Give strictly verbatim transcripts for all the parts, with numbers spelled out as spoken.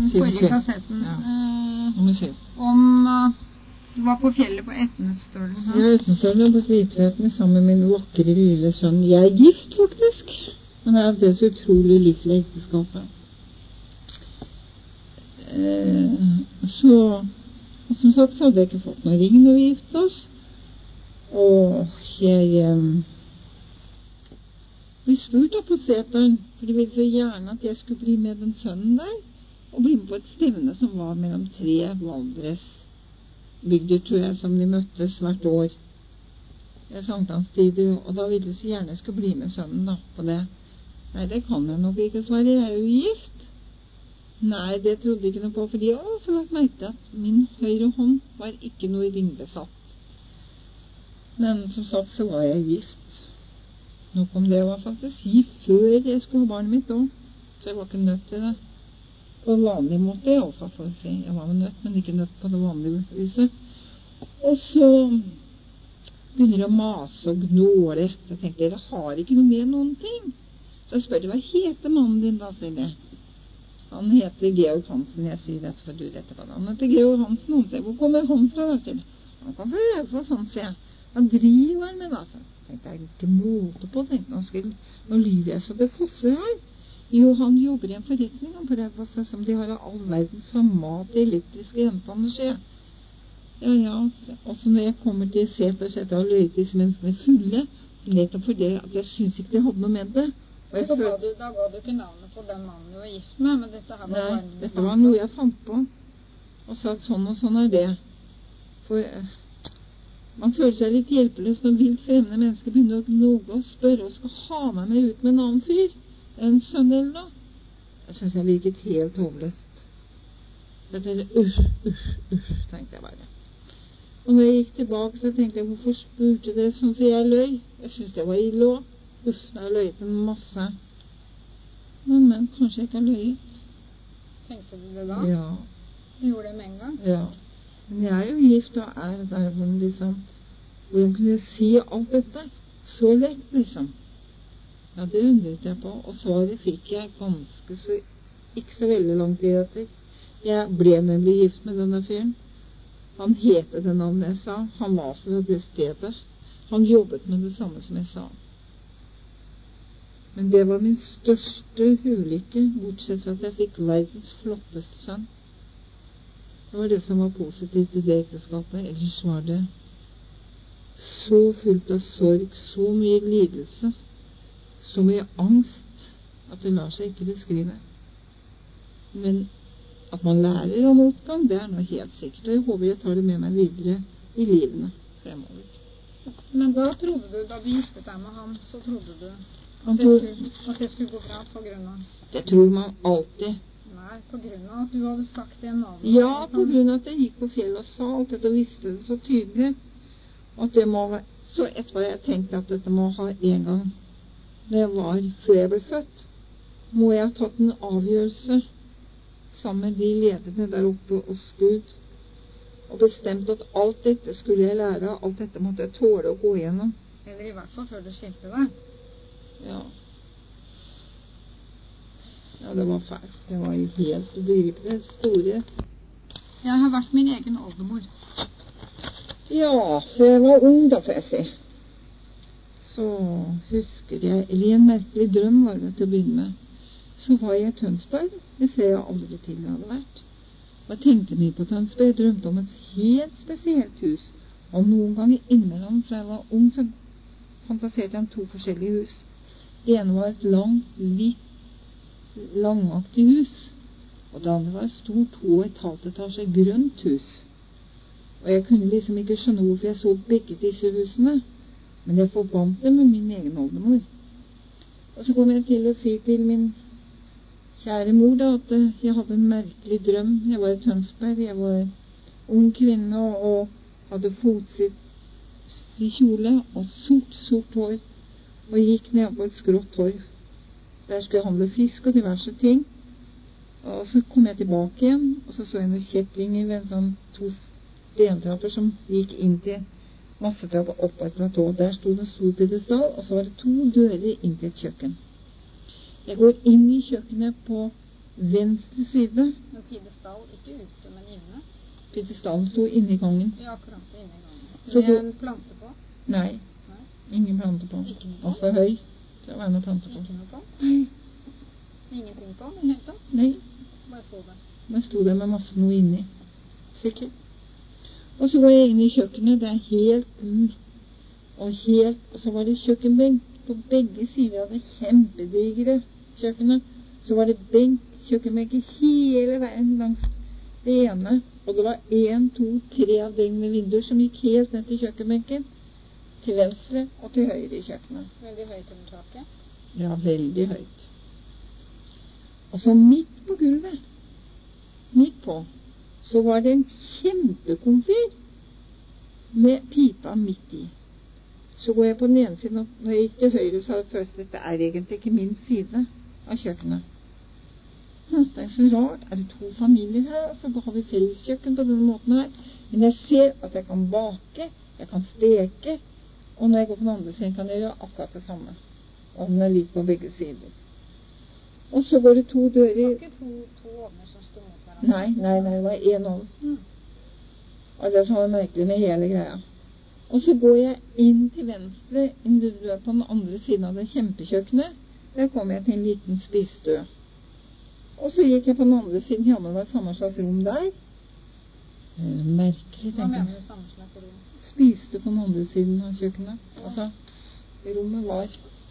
den forrige kassetten. Ja. Eh, Nummer syv. om uh, du var på fjellet på Etnestølen. Ja, Etnestølen på Kvitvetene sammen med min vakre lille sønn. Jeg er gift, faktisk. Men jeg er det så utrolig lykkelig ekteskapet. Eh, så, og som sagt, så hadde jeg ikke fått noen ring når vi gifte oss. Og jeg um, ble spurt da på seteren, for de ville så gjerne at jeg skulle bli med den sønnen der, og bli med på et stevne som var mellom tre Valdresbygder, tror jeg, som de møttes hvert år. Jeg sankthanstider, og da ville de så gjerne jeg skulle bli med sønnen da, på det. Nei, det kan jeg nok ikke svare, jeg er jo gift. Nei, det trodde jeg ikke noe på, for de hadde også lagt merke til at min høyre hånd var ikke noe ringbesatt. Men som sagt så var jeg gift. Nok om det var faktisk gift før jeg skulle ha barnet mitt også. Så jeg var ikke nødt til det. På vanlig måte i alle fall, for å si. Jeg var nødt, men ikke nødt på det vanlige viset. Og så begynner jeg å mase og gnåle. Så tenkte jeg, dere har ikke noe med noen ting. Så jeg spør de, hva heter mannen din da, sier de. Han heter Georg Hansen. Jeg sier dette for du vet hva han heter. Georg Hansen, han sier, hvor kommer han fra da, sier de. Han kom fra Raufoss, han sier jeg. Hva driver han med da? Så tenkte jeg, ikke måte på, tenkte han skulle, nå lyver jeg så det fosser her. Jo, han jobber i en forretning på Raufoss, som de har av all verdens format i elektriske gjenstander, sier jeg. Ja, ja, også når jeg kommer til seter, så etter å ha løyet disse menneskene fulle, nettopp for det at jeg synes ikke de hadde noe med det. Og så ga du, da ga du ikke navnet på den mannen du var gift med, men dette her var nei, bare dette var noe jeg fant på, og sa at sånn og sånn er det. For man føler seg litt hjelpeløs når vilt fremmede mennesker begynner å gnoge og spørre og skal ha meg med ut med en annen fyr, en sønn eller da. Jeg synes jeg virket helt håpløst. Dette er uff, uff, uff, tenkte jeg bare. Og når jeg gikk tilbake, så tenkte jeg, hvorfor spurte dere sånn som jeg løy? Jeg synes det var ille også. Uff, jeg har løyet en masse. Men, men, kanskje jeg ikke har løyet. Tenkte du det da? Ja. Du gjorde det med en gang? Ja. Men jeg er jo gift og er der hvor liksom, hvor hun kunne si alt dette. Så lett, liksom. Ja, det undret jeg på, og svaret fikk jeg ganske så, ikke så veldig lang tid etter. Jeg ble nemlig gift med denne fyren. Han heter det navnet jeg sa. Han var fra det stedet. Han jobbet med det samme som jeg sa. Men det var min største ulykke, bortsett fra at jeg fikk verdens flotteste sønn. Det var det som var positivt i det ekteskapet. Ellers var det så fullt av sorg, så mye lidelse, så mye angst, at det lar seg ikke beskrive. Men at man lærer av motgang, det er noe helt sikkert. Og jeg håper jeg tar det med meg videre i livene fremover. Men da trodde du, da du giftet deg med ham, så trodde du at det, skulle, at det skulle gå bra på grunn av? Det tror man alltid. Nei, på grunn av at du hadde sagt det navnet? Ja, på grunn av at jeg gikk på fjellet og sa alt dette og visste det så tydelig. At det må være, så etter jeg tenkte at dette må ha en gang, det var før jeg ble født, må jeg ha tatt en avgjørelse sammen med de lederne der oppe hos Gud, og bestemt at alt dette skulle jeg lære, alt dette måtte jeg tåle å gå igjennom. Eller i hvert fall før du skilte deg. Ja. Ja, det var fælt. Det var jo helt ubegripelig store. Jeg har vært min egen oldemor. Ja, for jeg var ung da, får jeg si. Så husker jeg, eller i en merkelig drøm var det til å begynne med, så var jeg i Tønsberg. Det ser jeg aldri til jeg hadde vært. Og jeg tenkte mye på Tønsberg. Jeg drømte om et helt spesielt hus. Og noen ganger innimellom, fra jeg var ung, så fantaserte jeg om to forskjellige hus. Det ene var et langt, hvitt, langaktig hus, og det andre var et stort, to og et halvt etasje grønt hus. Og jeg kunne liksom ikke skjønne hvorfor jeg så begge disse husene, men jeg forbandt det med min egen oldemor. Og så kom jeg til å si til min kjære mor da, at jeg hadde en merkelig drøm. Jeg var i Tønsberg, jeg var ung kvinne og, og hadde fotsitt i kjole og sort, sort hår, og gikk ned på et skrått torv. Der skulle jeg handle fisk og diverse ting. Og så kom jeg tilbake igjen, og så så jeg noen kjettlinger ved en sånn to stentrapper som gikk inn til massetrappa opp på et platå. Der stod en stor pedestal, og så var det to dører inn til et kjøkken. Jeg går inn i kjøkkenet på venstre side. Men pidestall, ikke ute, men inne. Pidestallen sto inne i gangen. Ja, akkurat inne i gangen. Så Med du- en plante på? Nei, Nei, ingen planter på. Ikke noe på? Og for høy til å være noe planter på. ikke noe på? Nei, Ingenting på, men helt opp. nei. Bare stod det. Men sto der med masse noe inni. Sikkert. Og så går jeg inn i kjøkkenet. Det er helt gult. Og helt, og så var det kjøkkenbenk på begge sider av det kjempedigre kjøkkenet. Så var det benk, kjøkkenbenker hele veien langs det ene. Og det var en, to, tre avdelende vinduer som gikk helt ned til kjøkkenbenken. Til venstre og til høyre i kjøkkenet. Veldig høyt under taket. Ja, veldig høyt. Og så midt på gulvet, midt på, så var det en kjempekomfyr med pipa midt i. Så går jeg på den ene siden, og når jeg gikk til høyre, så hadde jeg først, dette er egentlig ikke min side av kjøkkenet. Hm, det er så rart. Er det to familier her? Så har vi felleskjøkken på denne måten her. Men jeg ser at jeg kan bake, jeg kan steke, og når jeg går på den andre siden, kan jeg gjøre akkurat det samme. Og den er lik på begge sider. Og så går det to Det dører. var ikke to, to ovner som stod mot hverandre. Nei, nei, nei, det var én ovn. Mm. Og det som var merkelig med hele greia. Og så går jeg inn til venstre, inn til døra på den andre siden av det kjempekjøkkenet. Der kom jeg til en liten spisestue. Og så gikk jeg på den andre siden, jammen var samme slags rom der. Det er merkelig, Hva tenker mener jeg. du sammenslagt rom? Spiste på den andre siden av kjøkkenet. Altså, rommet var...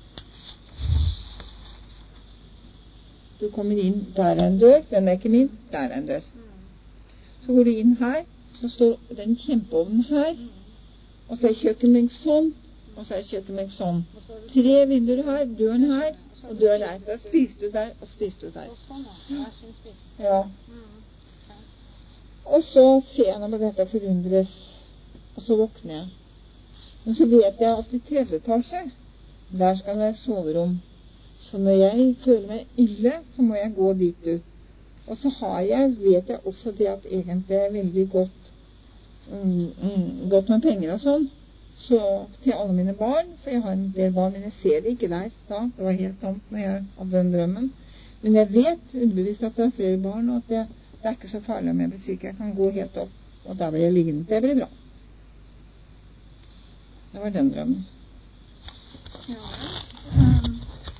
Du kommer inn, der er en dør, den er ikke min, der er en dør. Så går du inn her, så står den kjempeovnen her, og så er kjøkkenbenk sånn, og så er kjøkkenbenk sånn. Tre vinduer her, døren her, og døren der. Da spiser du der, og spiser du der. Og sånn, ja. Hver sin spis. Ja. Mm. Ok. Og så ser jeg på dette forundres, og så våkner jeg. Men så vet jeg at i tredje etasje, der skal det være soverom. Så når jeg føler meg ille, så må jeg gå dit ut. Og så har jeg, vet jeg også det at egentlig er veldig godt, mm, mm, godt med penger og sånn, så til alle mine barn, for jeg har en del barn, men jeg ser det ikke der da, det var helt tomt når jeg hadde den drømmen. Men jeg vet underbevisst at det er flere barn, og at det, det er ikke så farlig om jeg blir syk. Jeg kan gå helt opp, og der blir jeg liggende. Det blir bra. Det var den drømmen. Ja, um,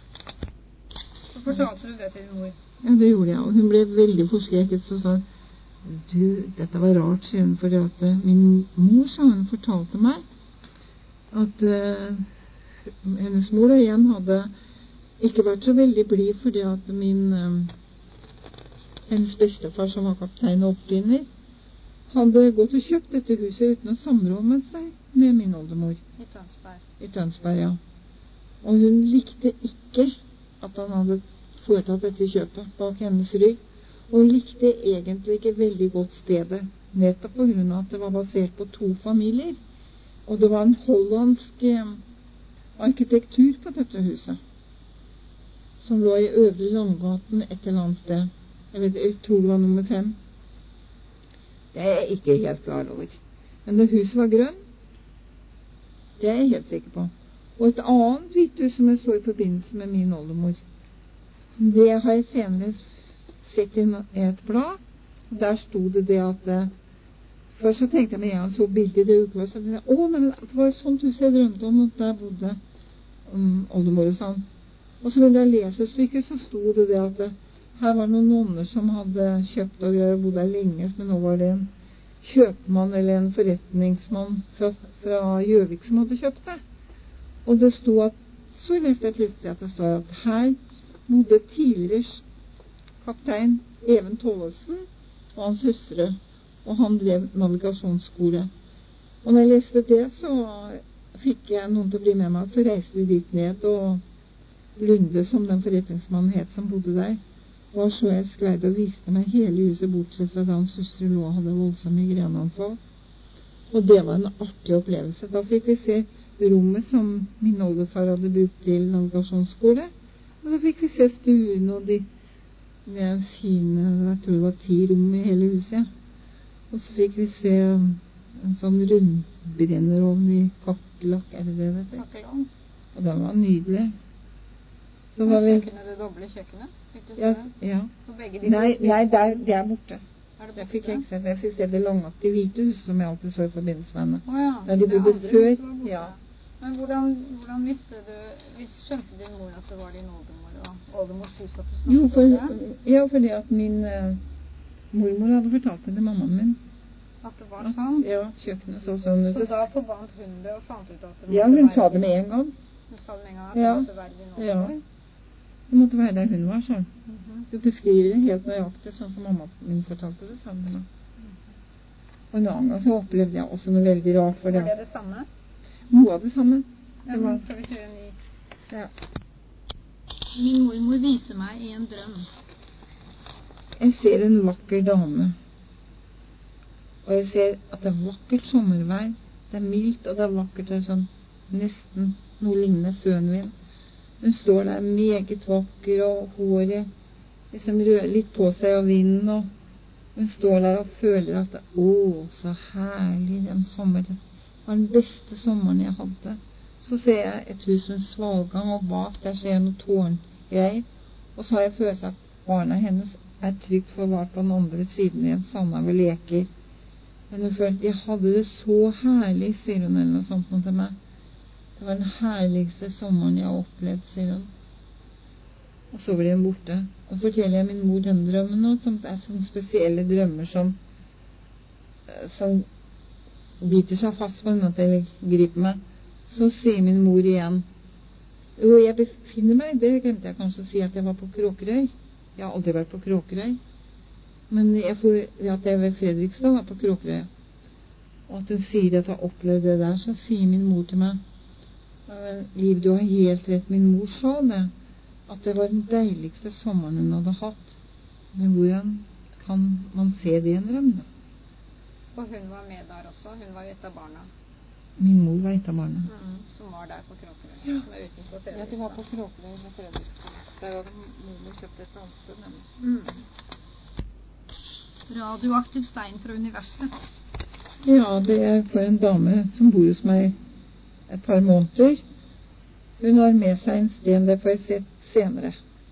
så fortalte du det til din mor. Ja, det gjorde jeg, og hun ble veldig forskrekket, så sa hun, du, dette var rart, sier hun, for at uh, min mor, sa hun, fortalte meg at uh, hennes mor og igjen hadde ikke vært så veldig blid fordi at min uh, hennes bestefar, som var kaptein og oppfinner, hadde gått og kjøpt dette huset uten å samråde med seg med min oldemor. I Tønsberg. I Tønsberg, ja. Og hun likte ikke at han hadde foretatt dette kjøpet bak hennes rygg. Og hun likte egentlig ikke veldig godt stedet, nettopp på grunn av at det var basert på to familier. Og det var en hollandsk eh, arkitektur på dette huset, som lå i Øvre Langgaten et eller annet sted. Jeg, vet, jeg tror det var nummer fem. Det er jeg ikke helt klar over. Men det huset var grønn, det er jeg helt sikker på. Og et annet hvitt hus som jeg så i forbindelse med min oldemor. Det har jeg senere sett i et blad, og der sto det det at eh, først så tenkte jeg med en gang så bildet i det ukeblad, så tenkte jeg, å, nei, men det var et sånt hus jeg drømte om, at der bodde um, oldemor og sånn. Og så ville jeg lese stykket, så sto det det at det, her var noen nonner som hadde kjøpt og greier, bodd der lenge, men nå var det en kjøpmann eller en forretningsmann fra, fra Gjøvik som hadde kjøpt det. Og det sto at, så leste jeg plutselig at det står at her bodde tidligere kaptein Even Tollefsen og hans hustru, og han drev navigasjonsskole. Og når jeg leste det, så fikk jeg noen til å bli med meg, så reiste vi dit ned, og Lunde, som den forretningsmannen het som bodde der, var så jeg skreide og viste meg hele huset, bortsett fra da hans hustru lå og hadde voldsomme migreneanfall. Og det var en artig opplevelse. Da fikk vi se rommet som min oldefar hadde brukt til navigasjonsskole, og så fikk vi se stuen og de, de fine, jeg tror det var ti rom i hele huset. Og så fikk vi se en sånn rundbrennerovn i kakkelakk, er det det det heter? Kakkelovn. Og den var nydelig. Så var vi... Kjøkkenet, det doble kjøkkenet? Fikk du se Ja, det? ja. For begge de Nei, to- nei der, det er borte. Er det Jeg fikk borte? ikke se det. Jeg fikk se det langaktige hvite huset som jeg alltid så i forbindelse med henne. Åja, Da de det bodde andre før, huset var borte. ja. Men hvordan, hvordan visste du, vis- skjønte din mor at det var din oldemor og oldemors hus at du snakket Jo, for, om det? ja, fordi at min eh, mormor hadde fortalt det til mammaen min. At det var At, sånn? ja, kjøkkenet så sånn ut. Så da forbandt hun det og fant ut at det Ja, måtte hun være sa det din- med en gang. Hun sa det med en gang at Ja. det måtte være din Ja. oldemor? Det måtte være der hun var, sånn. Mhm. Du beskriver det helt nøyaktig, sånn som mamma min fortalte det, sa hun til meg. Og en annen gang så opplevde jeg også noe veldig rart, for Var det det det samme? noe av det samme. Ja, Det var, nå skal vi kjøre en ny. ja. Min mormor viser meg i en drøm. Jeg ser en vakker dame, og jeg ser at det er vakkert sommervær. Det er mildt, og det er vakkert. Det er sånn nesten noe lignende fønvind. Hun står der meget vakker, og håret liksom rører litt på seg av vinden, og hun står der og føler at det, å, så herlig den sommeren. Det var den beste sommeren jeg hadde. Så ser jeg et hus med svalgang, og bak der ser jeg noe tårngreier. Og så har jeg følelsen at barna hennes er trygt forvart på den andre siden i en sandhaug og leker. Men hun følte de hadde det så herlig, sier hun eller noe sånt noe til meg. Det var den herligste sommeren jeg har opplevd, sier hun. Og så blir hun borte. Og forteller jeg min mor den drømmen nå, som er sånne spesielle drømmer som, som biter seg fast på den at jeg griper meg. Så sier min mor igjen, jo, jeg befinner meg, det glemte jeg kanskje å si, at jeg var på Kråkerøy. Jeg har aldri vært på Kråkerøy. Men jeg får, at jeg ved Fredrikstad var på Kråkerøy. Og at hun sier at jeg har opplevd det der, så sier min mor til meg, men Liv, du har helt rett, min mor sa det, at det var den deiligste sommeren hun hadde hatt. Men hvordan kan man se det i en drøm, da? Og hun var med der også. Hun var jo et av barna. Min mor var et av barna. Mm, som var der på Kråkerøy. Ja. Som er utenfor Fredrikstad. Ja, de var på Kråkerøy ved Fredrikstad. Der hadde mormor kjøpt et annet sted, nemlig. Mm. Radioaktiv stein fra universet. Ja, det er for en dame som bor hos meg et par måneder. Hun har med seg en sten, det får jeg se senere.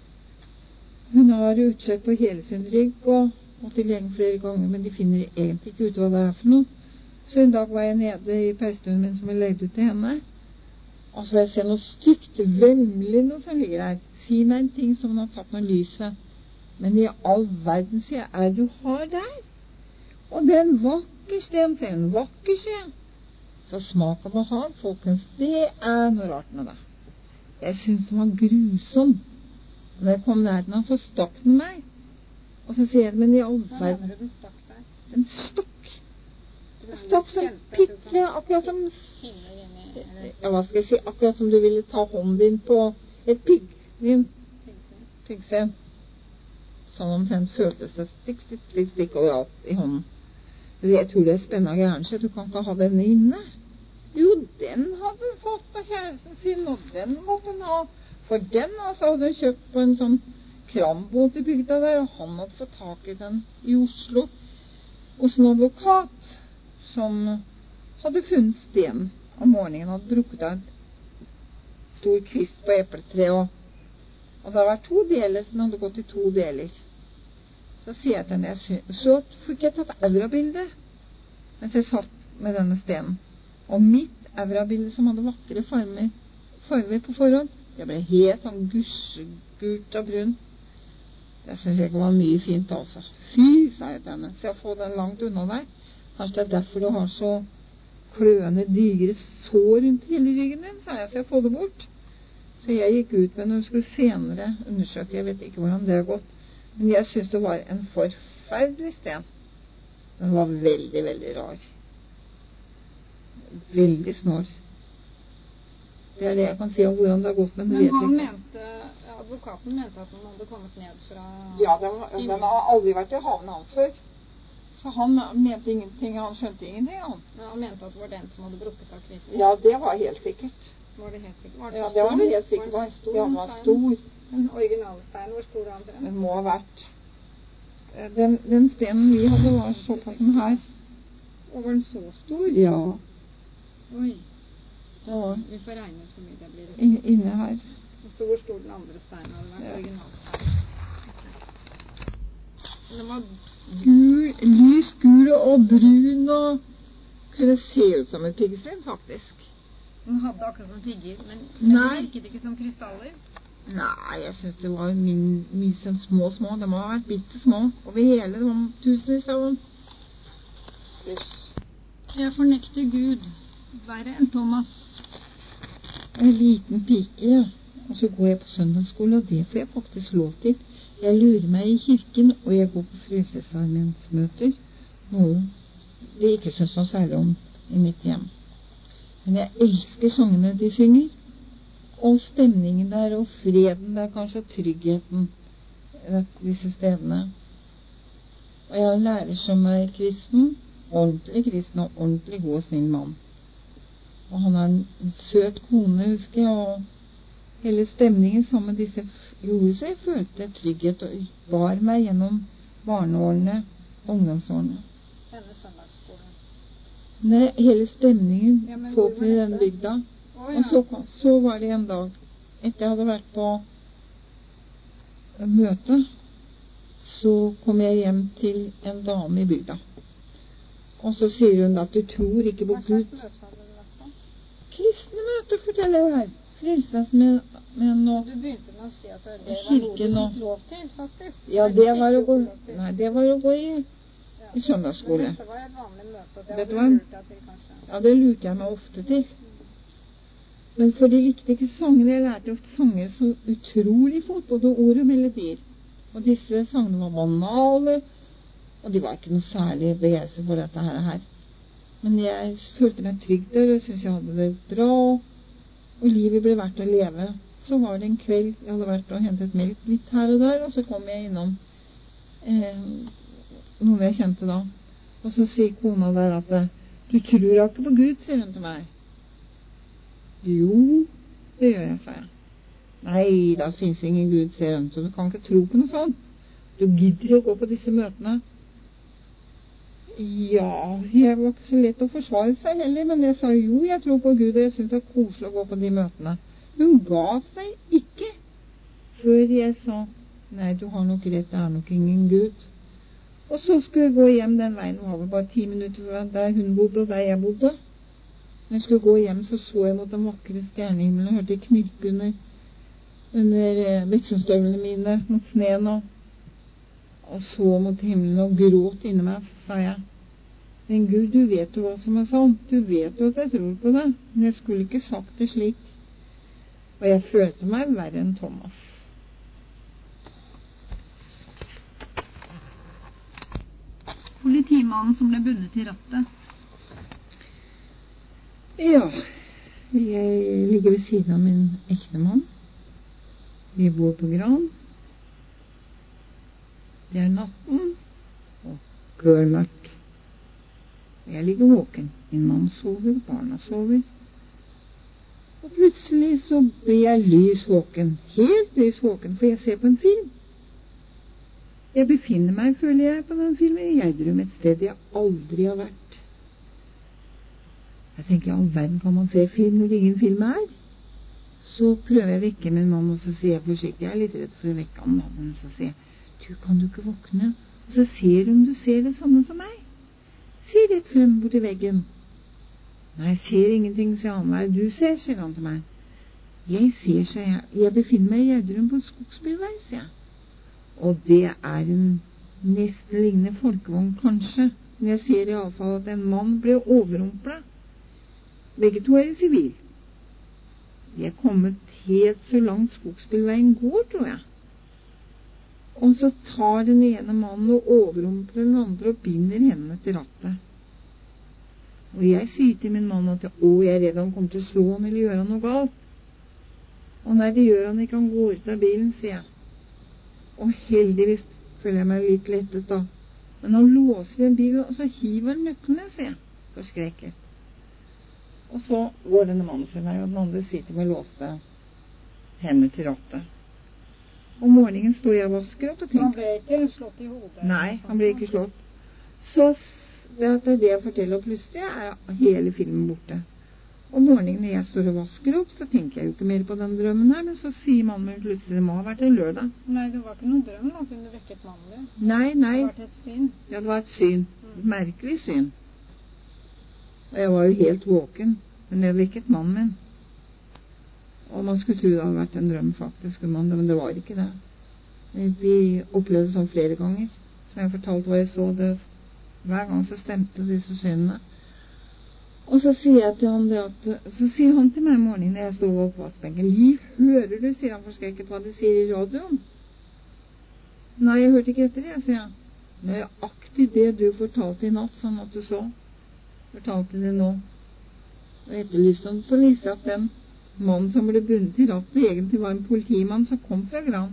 Hun har utslett på hele sin rygg og måtte til legen flere ganger, men de finner egentlig ikke ut hva det er for noe. Så en dag var jeg nede i peistuen min som jeg leide ut til henne, og så får jeg se noe stygt, vemmelig noe som ligger der. Si meg en ting som hun har satt noe lys ved. Men i all verden, sier jeg, er det du har der? Og det er en vakker sten, sier hun, vakker sten. Så smak og behag, folkens, det er noe rart med det. Jeg synes den var grusom. Når jeg kom nær den, så stakk den meg. Og så sier jeg, men i all Hva verden, mener du den stakk deg? den stakk. Du Den mener stakk du som kjente at du pitle, kan akkurat som, finne hjemme, eller ja, hva skal jeg si, akkurat som du ville ta hånden din på et pigg, din tilsyn? piggsen. Sånn omtrent føltes det stikk, stikk, stikk, stikk overalt i hånden. Så jeg tror det er spennende gæren, så du kan ikke ha den inne. Jo, den hadde hun fått av kjæresten sin, og den måtte hun ha. For den altså hadde hun kjøpt på en sånn krambåt i bygda der, og han hadde fått tak i den i Oslo hos en advokat som hadde funnet sten om morgenen, hadde brukket av en stor kvist på epletreet, og, og det var to deler, den hadde gått i to deler. Så sier jeg til henne, jeg sy- så fikk jeg tatt aurabilde mens jeg satt med denne stenen. Og mitt aurabilde som hadde vakre farver, farver på forhånd, det ble helt sånn gusjegult og brun. Det synes jeg ikke var mye fint altså. Fy, sa jeg til henne, så jeg får den langt unna deg. Kanskje det er derfor du har så kløende, digre sår rundt hele ryggen din, sa jeg, så jeg får det bort. Så jeg gikk ut med den og skulle senere undersøke, jeg vet ikke hvordan det har gått. Men jeg synes det var en forferdelig sten. Den var veldig, veldig rar. Veldig snår. Det er det jeg kan si om hvordan det har gått, men det Men vet han jeg ikke. mente, advokaten mente at den hadde kommet ned fra... Ja, den, den har aldri vært i havnen hans før. Så han mente ingenting, han skjønte ingenting, han. Ja, han mente at det var den som hadde brukket av kvisten. Ja, det var helt sikkert. Var det helt sikkert? Var det Ja, så det var stor? det helt sikkert. Var den så stor, Ja, den den var steinen? stor. Den originale steinen, hvor stor var den? Den må ha vært. Den, den stenen vi hadde var såpass som her. Og var den så stor? Ja, Oi, det var vi får regne ut hvor mye det blir. in- inne her. Og så hvor stor den andre steinen hadde vært, Ja. originalsteinen. Den var Gul, lys gul og brun og kunne se ut som et piggsvin, faktisk. Den hadde akkurat som pigger, men Nei. det virket ikke som krystaller. Nei, jeg synes det var min, mye sånn små, små. De har vært bitte små. Over hele, det var tusenvis av dem. Jeg fornekter Gud, verre enn Thomas. En liten pike, ja. Og så går jeg på søndagsskole, og det får jeg faktisk lov til. Jeg lurer meg i kirken, og jeg går på Frelsesarmeens møter. Noe de ikke synes noe særlig om i mitt hjem. Men jeg elsker sangene de synger. Og stemningen der, og freden der, kanskje, og tryggheten i disse stedene. Og jeg har en lærer som er kristen, ordentlig kristen og ordentlig god og snill mann. Og han har en søt kone, husker jeg, og hele stemningen sammen med disse gjorde så jeg følte trygghet og bar meg gjennom barneårene, ungdomsårene. Denne søndagsskolen. Nei, hele stemningen, Ja, men folk hvor i var den dette? bygda. Å, ja. Og så, kom- så var det en dag, etter jeg hadde vært på møte, så kom jeg hjem til en dame i bygda. Og så sier hun at du tror ikke på Hva Gud. slags møte hadde du vært på? Kristne møter, forteller jeg her. Frelsesmenn og Du begynte med å si at det var noe Kirken du og- fikk lov til, faktisk. Ja, Nei, det du var fikk å jo gå, ikke lov til. nei, det var å gå i, Ja. i søndagsskole. Men dette var et vanlig møte, og det Dette hadde var- du lurt deg til, kanskje. Ja, det lurte jeg meg ofte til. Men for de likte ikke sangene. Jeg lærte ofte sanger så utrolig fort, både ord og melodier. Og disse sangene var banale, og de var ikke noe særlig begeistret for dette her. Men jeg følte meg trygg der, og syntes jeg hadde det bra, og livet ble verdt å leve. Så var det en kveld jeg hadde vært og hentet melk litt her og der, og så kom jeg innom eh, noen jeg kjente da. Og så sier kona der at du tror ikke på Gud, sier hun til meg. Jo, det gjør jeg, sa jeg. Nei, da finnes ingen Gud, sier hun, så du kan ikke tro på noe sånt. Du gidder å gå på disse møtene. Ja, jeg var ikke så lett å forsvare seg heller, men jeg sa jo, jeg tror på Gud, og jeg synes det er koselig å gå på de møtene. Hun ga seg ikke før jeg sa, nei, du har nok rett, det er nok ingen Gud. Og så skulle jeg gå hjem den veien, det var vel bare ti minutter fra der hun bodde og der jeg bodde. Når jeg skulle gå hjem, så så jeg mot den vakre stjernehimmelen og hørte knirke under, under eh, vekselstøvlene mine mot sneen og, og så mot himmelen og gråt inni meg, så sa jeg, men Gud, du vet jo hva som er sant, du vet jo at jeg tror på det, men jeg skulle ikke sagt det slik. Og jeg følte meg verre enn Thomas. Politimannen som ble bundet til rattet. Ja, jeg ligger ved siden av min ektemann. Vi bor på Gran. Det er natten, og kølmørkt. Jeg ligger våken. Min mann sover, barna sover. Og plutselig så blir jeg lys våken, helt lys våken, for jeg ser på en film. Jeg befinner meg, føler jeg, på den filmen i Gjerdrum, et sted jeg aldri har vært. Jeg tenker, i all verden kan man se film når ingen film er? Så prøver jeg å vekke min mann, og så sier jeg forsiktig, jeg er litt redd for å vekke han, men så sier jeg, du, kan du ikke våkne? Og så ser du om du ser det samme som meg. Si rett frem bort i veggen. Nei, jeg ser ingenting, sier han. Hva er det du ser, sier han til meg. Jeg ser, sier jeg, jeg befinner meg i Gjerdrum på Skogsbilvei, sier jeg. Og det er en nesten lignende folkevogn, kanskje. Men jeg ser i alle fall at en mann ble overrumplet. Begge to er i sivil. De er kommet helt så langt Skogsbilveien går, tror jeg. Og så tar den ene mannen og overrumpler den andre og binder hendene til rattet. Og jeg sier til min mann at å, jeg er redd han kommer til å slå han eller gjøre han noe galt. Og nei, det gjør han ikke, han går ut av bilen, sier jeg. Og heldigvis føler jeg meg litt lettet da. Men han låser en bil, og så hiver han nøklene, sier jeg, forskrekket. Og så går denne mannen sin vei, og den andre sier til meg låste hendene til rattet. Om morgenen står jeg og vasker opp og tenker. Han ble ikke slått i hodet? Nei, han ble ikke slått. Så det er det jeg forteller, og plutselig er hele filmen borte. Om morgenen når jeg står og vasker opp, så tenker jeg jo ikke mer på den drømmen her, men så sier mannen min plutselig, det må ha vært en lørdag. Nei, det var ikke noen drøm da, siden du vekket mannen din. Nei, nei. Det var et syn. Ja, det var et syn. Et merkelig syn. Og jeg var jo helt våken, men jeg vekket mannen min. Og man skulle tro det hadde vært en drøm faktisk, men det var ikke det. Vi opplevde sånn flere ganger, som jeg fortalte hva jeg så. Det, hver gang så stemte disse synene. Og så sier jeg til han det at, så sier han til meg i morgenen når jeg stod på oppvaskbenken, Liv, hører du, sier han forskrekket, hva de sier i radioen? Nei, jeg hørte ikke etter det, sier jeg. Nøyaktig det du fortalte i natt, sånn at du så. Fortalte det nå. Og etterlyste han, så viser jeg at den mannen som ble bundet i ratten egentlig var en politimann som kom fra Gran.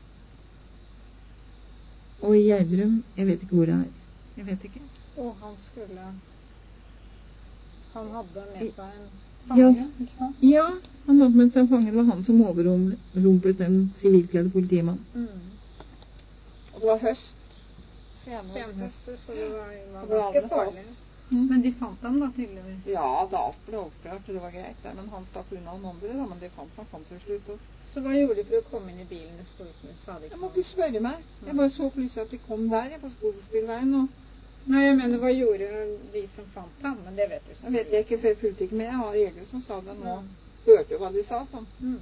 Og i Gjerdrum, jeg vet ikke hvor det er. Jeg vet ikke. Og han skulle... Han hadde med seg en fange, ja, ikke sant? Ja, han hadde med seg en fange. Det var han som overrumplet en sivilkledde politimann. Mm. Og det var høst. Sent høst, så det var, var det ganske farlig. Mm. Men de fant ham da, tydeligvis. Ja, da alt ble oppklart, det var greit. Men han stakk unna den andre, da, men de fant han fant til slutt opp. Så hva gjorde de for å komme inn i bilen med storknut, sa de ikke? Jeg måtte spørre meg. Jeg bare så plutselig at de kom der, på Skolespillveien, og nei, jeg mener, hva gjorde de som fant ham? Men det vet du ikke. Jeg vet ikke, for jeg fulgte ikke med. Jeg har egen som sa det nå. Mm. Hørte jo hva de sa, sånn. Mm.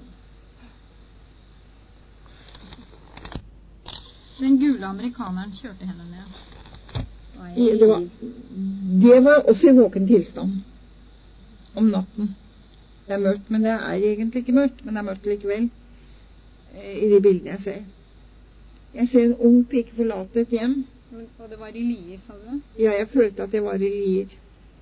Den gule amerikaneren kjørte henne ned. I, det, var, det var også i våken tilstand. Om natten. Det er mørkt, men det er egentlig ikke mørkt. Men det er mørkt likevel. I de bildene jeg ser. Jeg ser en ung pike forlate et hjem. Og det var i Lier, sa du? Ja, jeg følte at det var i Lier.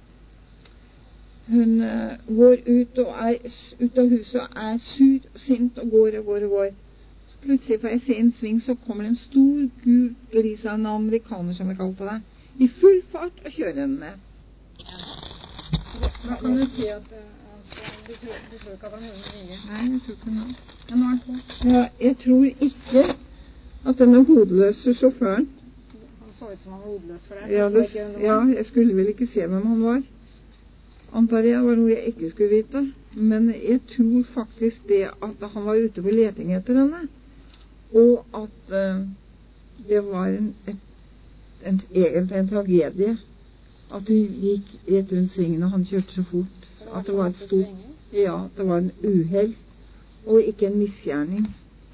Hun uh, går ut, og er, ut av huset og er sur og sint og går og går og går. Så plutselig får jeg se en sving, så kommer en stor, gul gris av en amerikaner, som jeg kalte det, i full fart og kjører henne ned. Da kan du si at uh, du, tror, du tror ikke at han gjorde mye? Nei, jeg tror ikke noe. Men nå er han på? Ja, jeg tror ikke at denne hodeløse sjåføren så ut som han var hodeløs for deg. Ja, det, ja, jeg skulle vel ikke se hvem han var. Antar jeg var noe jeg ikke skulle vite. Men jeg tror faktisk det at han var ute på leting etter henne. Og at uh, det var en, et, en, egentlig en tragedie. At hun gikk rett rundt svingen, og han kjørte så fort. At det var et stort... Ja, det var en uheld. Og ikke en misgjerning.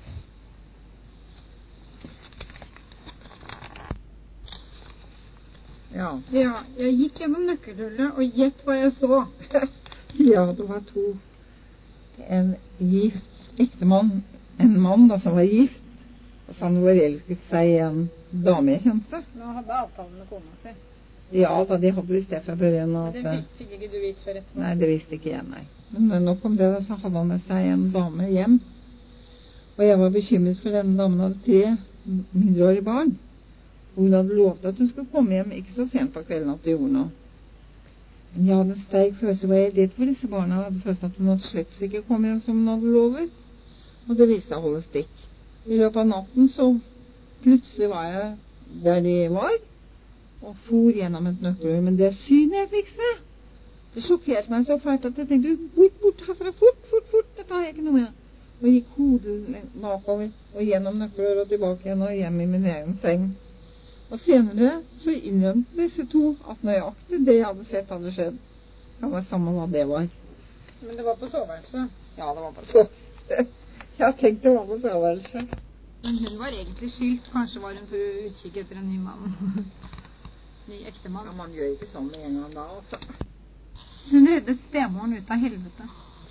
Ja. Ja, jeg gikk gjennom nøkkelhullet, og gjett hva jeg så. Ja, det var to. En gift ektemann, en mann da som var gift, og som var elsket seg i en dame jeg kjente. Nå hadde avtalen med kona si. Ja, da de hadde visst det fra børen. Men det fikk, fikk ikke du vite før etterpå? Nei, det visste ikke jeg, nei. Men nok om det, da, så hadde han med seg en dame hjem. Og jeg var bekymret for denne damen hadde tre mindreårige barn. Hun hadde lovet at hun skulle komme hjem ikke så sent på kvelden at det gjorde noe. Men jeg hadde en sterk følelse hvor jeg redd for disse barna. Jeg hadde følelsen at hun hadde slett ikke kommet hjem som hun hadde lovet. Og det viste seg å holde stikk. I løpet av natten så plutselig var jeg der de var, og for gjennom et nøkkelhull. Men det synet jeg fikk se, det sjokkerte meg så fælt at jeg tenkte, bort, bort herfra, fort, fort, fort, dette har jeg ikke noe med. Og gikk hodet bakover, og gjennom nøkkelhull og tilbake igjen, og hjem i min egen seng. Og senere så innrømte disse to at nøyaktig det jeg hadde sett hadde skjedd. Det var samme hva det var. Men det var på soveværelset? Ja, det var på soveværelset. Jeg tenkte det var på soveværelset. Men hun var egentlig skilt. Kanskje var hun på utkikk etter en ny mann. Ny ektemann. Ja, man gjør ikke sånn med en gang da, altså. Hun reddet stemoren ut av helvete.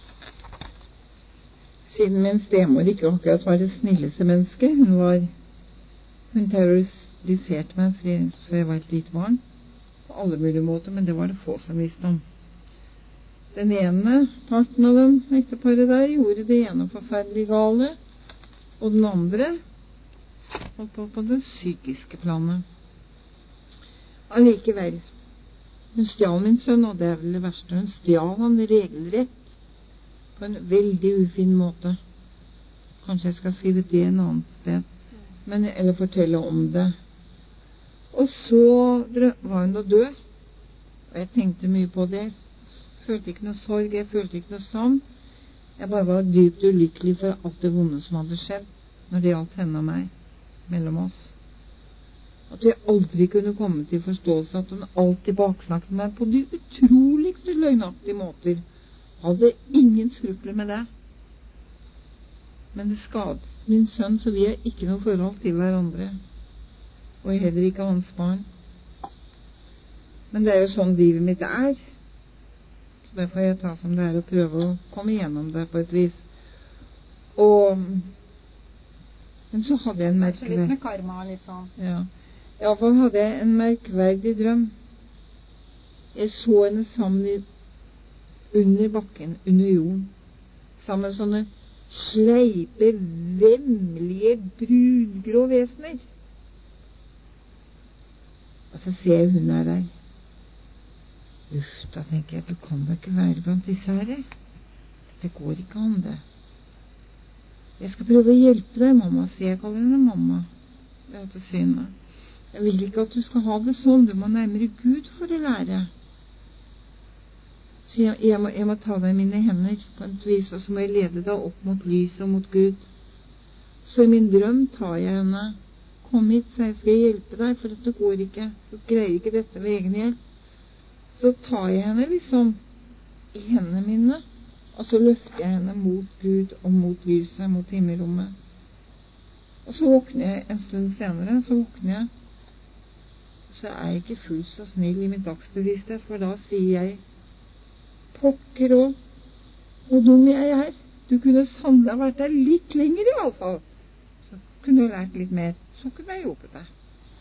Siden min stemor ikke akkurat var det snilleste menneske, hun var, hun terroriserte meg før jeg var et lite barn, på alle mulige måter, men det var det få som visste om. Den ene parten av dem, ekteparet der, gjorde det ene forferdelig gale, og den andre holdt på på det psykiske planet. Allikevel, hun stjal min sønn, og det er vel det verste, hun stjal han regelrett, på en veldig ufin måte. Kanskje jeg skal skrive det en annen sted, men, eller fortelle om det. Og så var hun da død, og jeg tenkte mye på det. følte ikke noe sorg, jeg følte ikke noe savn. Jeg bare var dypt ulykkelig for alt det vonde som hadde skjedd når det gjaldt henne og meg, mellom oss. At vi aldri kunne komme til forståelse, at hun alltid baksnakket meg på de utroligste løgnaktige måter. Hadde ingen skrupler med det. Men det skadet min sønn, så vi har ikke noe forhold til hverandre. Og heller ikke hans barn. Men det er jo sånn livet mitt er. Så derfor får jeg ta som det er og prøve å komme gjennom det på et vis. Og men så hadde jeg en merkverdig... Så litt med karma, litt sånn. Ja. I hvert fall hadde jeg en merkverdig drøm. Jeg så henne sammen i, under bakken, under jorden. Sammen med sånne sleipe, vemmelige, brungrå vesener. Og så ser jeg hun er der. Uff, da tenker jeg, du kan da ikke være blant disse her. Det går ikke an det. Jeg skal prøve å hjelpe deg, mamma, sier jeg. Kaller henne mamma. Det er til syne. Jeg vil ikke at du skal ha det sånn. Du må nærmere Gud for å lære. Så jeg, jeg, må, jeg må ta deg i mine hender på et vis, og så må jeg lede deg opp mot lyset og mot Gud. Så i min drøm tar jeg henne. Kom hit, så jeg skal hjelpe deg, for dette går ikke. Du greier ikke dette ved egen hjelp. Så tar jeg henne liksom i hendene mine, og så løfter jeg henne mot Gud og mot lyset, mot himmelrommet. Og så våkner jeg en stund senere, så våkner jeg, så er jeg ikke fullt så snill i min dagsbevissthet, for da sier jeg, pokker og, hvor dum jeg er. Du kunne sannelig ha vært der litt lenger i alle fall. Så kunne du lært litt mer. Så kunne jeg hjulpet deg.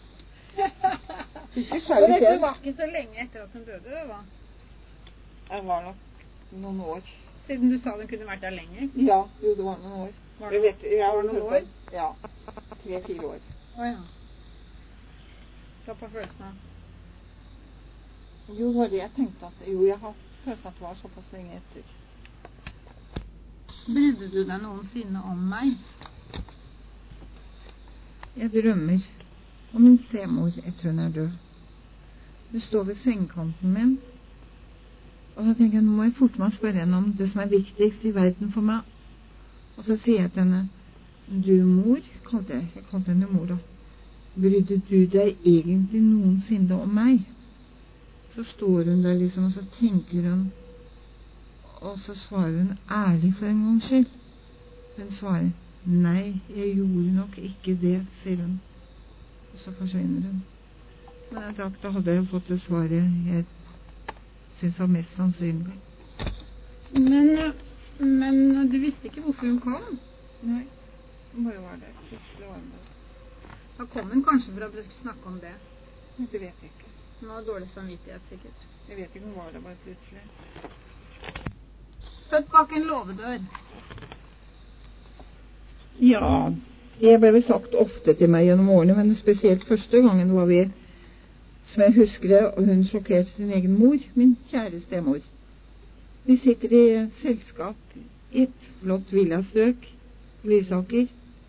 Ikke Og dette var ikke så lenge etter at hun døde, det var? Det var nok noen år. Siden du sa den kunne vært der lenger? Ja, jo, det var noen år. Var det, jeg vet, jeg var det noen år? Ja, tre-fire år. Åja. Så på følelsen av? Jo, det var det jeg tenkte at, jo, jeg har følelsen at det var såpass lenge etter. Brydde du deg noensinne om meg? Jeg drømmer om min stemor etter hun er død. Hun står ved sengekanten min, og så tenker jeg, nå må jeg forte meg å spørre henne om det som er viktigst i verden for meg. Og så sier jeg til henne, du mor, kalte jeg, jeg kalte henne mor da, brydde du deg egentlig noensinne om meg? Så står hun der liksom, og så tenker hun, og så svarer hun ærlig for en gangs skyld. Hun svarer, nei, jeg gjorde nok ikke det, sier hun. Og så forsvinner hun. Men jeg takk, da hadde jeg fått det svaret jeg synes var mest sannsynlig. Men, men du visste ikke hvorfor hun kom? Nei, hun bare var der. Plutselig var hun der. Da kom hun kanskje for at dere skulle snakke om det? Det vet jeg ikke. Hun har dårlig samvittighet, sikkert. Jeg vet ikke, hun var der bare plutselig. Født bak en låvedør. Ja, det ble vel sagt ofte til meg gjennom årene, men spesielt første gangen var vi, som jeg husker det, og hun sjokkerte sin egen mor, min kjære stemor. Vi sitter i selskap i et flott villastrøk, Lysaker,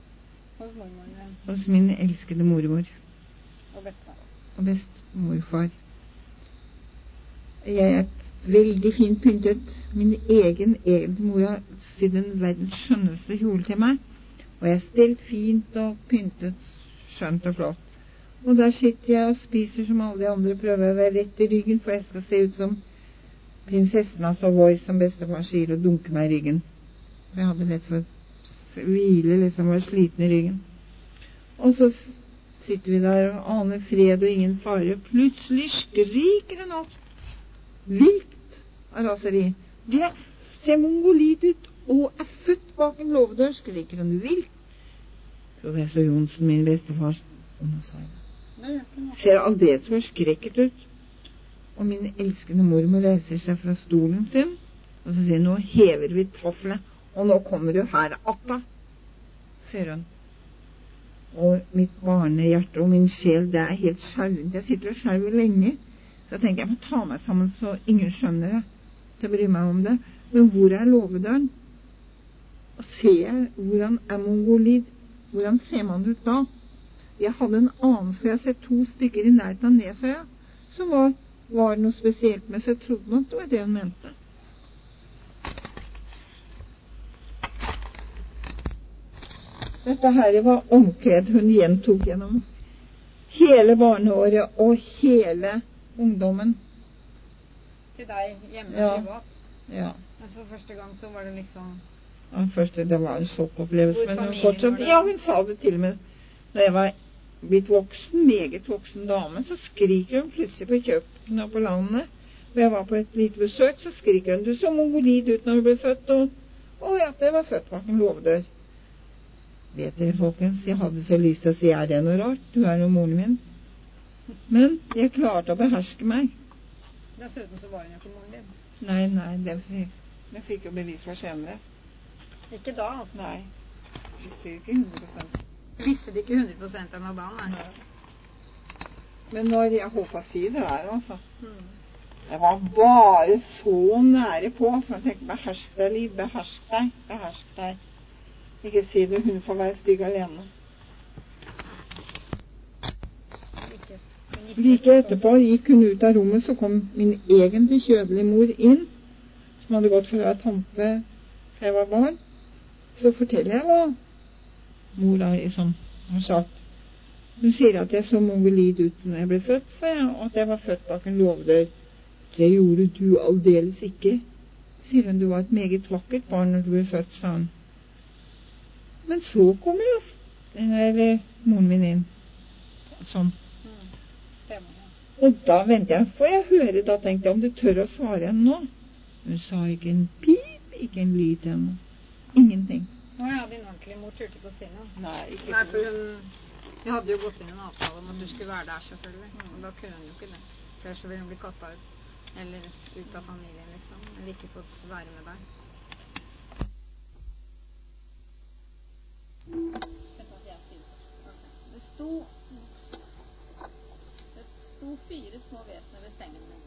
hos min elskede mormor. Og bestefar. Og bestemorfar. Jeg er veldig fint pyntet. Min egen, egen mor har sydd en verdens skjønneste kjole til meg. Og jeg er stelt fint og pyntet, skjønt og flott. Og der sitter jeg og spiser som alle de andre, prøver å være rett i ryggen, for jeg skal se ut som prinsessen av Savoy, som bestefar sier, og dunke meg i ryggen. Jeg hadde lett for å hvile, liksom, var sliten i ryggen. Og så sitter vi der og aner fred og ingen fare. Plutselig skriker hun opp. Vilt av raseri. De er, ser mongolid ut og er født bak en låvedør, skriker hun vilt. Professor Johnsen, min bestefar, og nå sa jeg det. Ser aldeles forskrekket ut. Og min elskende mormor reiser seg fra stolen sin, og så sier hun, nå hever vi toffelet, og nå kommer du her, Atta, sier hun. Og mitt barnehjerte og min sjel, det er helt skjelvent. Jeg sitter og skjelver lenge, så jeg tenker jeg må ta meg sammen så ingen skjønner det, til å bry meg om det. Men hvor er låvedøren? Og ser jeg hvordan er mongolid? Hvordan ser man ut da? Jeg hadde en anelse, for jeg har sett to stykker i nærheten av Nesøya, som var, var noe spesielt med, så jeg trodde nok det var det hun mente. Dette her var omkved hun gjentok gjennom hele barneåret og hele ungdommen. Til deg hjemme Ja. privat? Ja. Men for første gang så var det liksom... Ja, først det var en sjokkopplevelse, Hvor men hun familien fortsatt, var det? ja, hun sa det til meg. Når jeg var blitt voksen, meget voksen dame, så skriker hun plutselig på kjøkkenet på landet. Og jeg var på et lite besøk, så skriker hun, du så mongolid ut når du ble født, og, og ja, det var født bak en låvedør. Vet dere, folkens, jeg hadde så lyst til å si, er det noe rart? Du er noe moren min. Men jeg klarte å beherske meg. Dessuten så var hun jo ikke moren din. Nei, nei, det, det fikk jo bevis for senere. Ikke da, altså. Nei, visste ikke hundre prosent. Visste det ikke hundre prosent ennå da, nei. Nei. Men når jeg håper å si det der, altså. Mm. Jeg var bare så nære på, så jeg tenkte, behersk deg, Liv, behersk deg, behersk deg. Ikke si det, hun får være stygg alene. Like, like etterpå gikk hun ut av rommet, så kom min egentlig kjødelige mor inn, som hadde gått for å være tante da jeg var barn. Så forteller jeg hva mor liksom har sagt. Hun sier at jeg så mongolid ut når jeg ble født, sa jeg, og at jeg var født bak en låvedør. Det gjorde du aldeles ikke. Sier hun, du var et meget vakkert barn når du ble født, sa hun. Men så kommer altså, den der moren min inn. Sånn. Mm. Stemmer, ja. Og da ventet jeg, får jeg høre, da tenkte jeg om du tør å svare henne nå. Hun sa ikke en pip, ikke en lyd henne. Ingenting. Å ja, din ordentlige mor turte ikke å si noe. Nei, ikke Nei, for hun... Vi hadde jo gått inn i en avtale om at du skulle være der, selvfølgelig. Og da kunne hun jo ikke det. For ellers ville hun bli kastet ut. Eller ut av familien, liksom. Eller ikke fått være med deg. Det sto, det sto fire små vesener ved sengen min.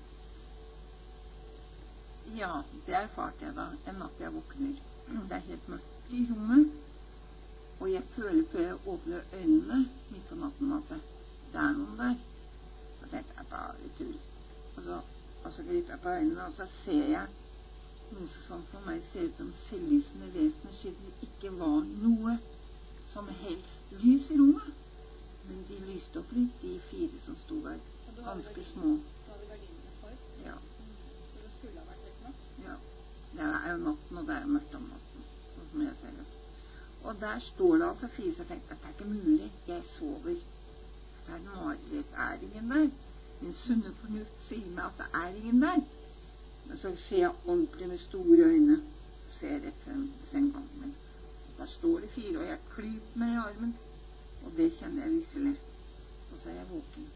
Ja, det erfarte jeg da en natt jeg våkner. Det er helt mørkt i rommet, og jeg føler på jeg åpner øynene midt på natten at det, det er noen der. Så tenkte jeg bare tull. Og så, og så griper jeg på øynene, og så ser jeg noe som for meg ser ut som selvlysende vesener, siden det ikke var noe som helst lys i rommet. Men de lyste opp litt, de fire som sto der, ganske små. Du hadde gardinene for? Ja. Så det skulle ha vært helt mørkt? Ja. Det er jo natten, og det er mørkt om natten, sånn som jeg ser det. Og der står det altså fire, så jeg tenkte, dette er ikke mulig, jeg sover. Det er en mareritt, er ingen der. Min sunne fornuft sier meg at det er ingen der. Men så ser jeg ordentlig med store øyne, ser jeg rett frem i sengekanten min. Der står det fire, og jeg klyper meg i armen, og det kjenner jeg visselig. Og så er jeg våken.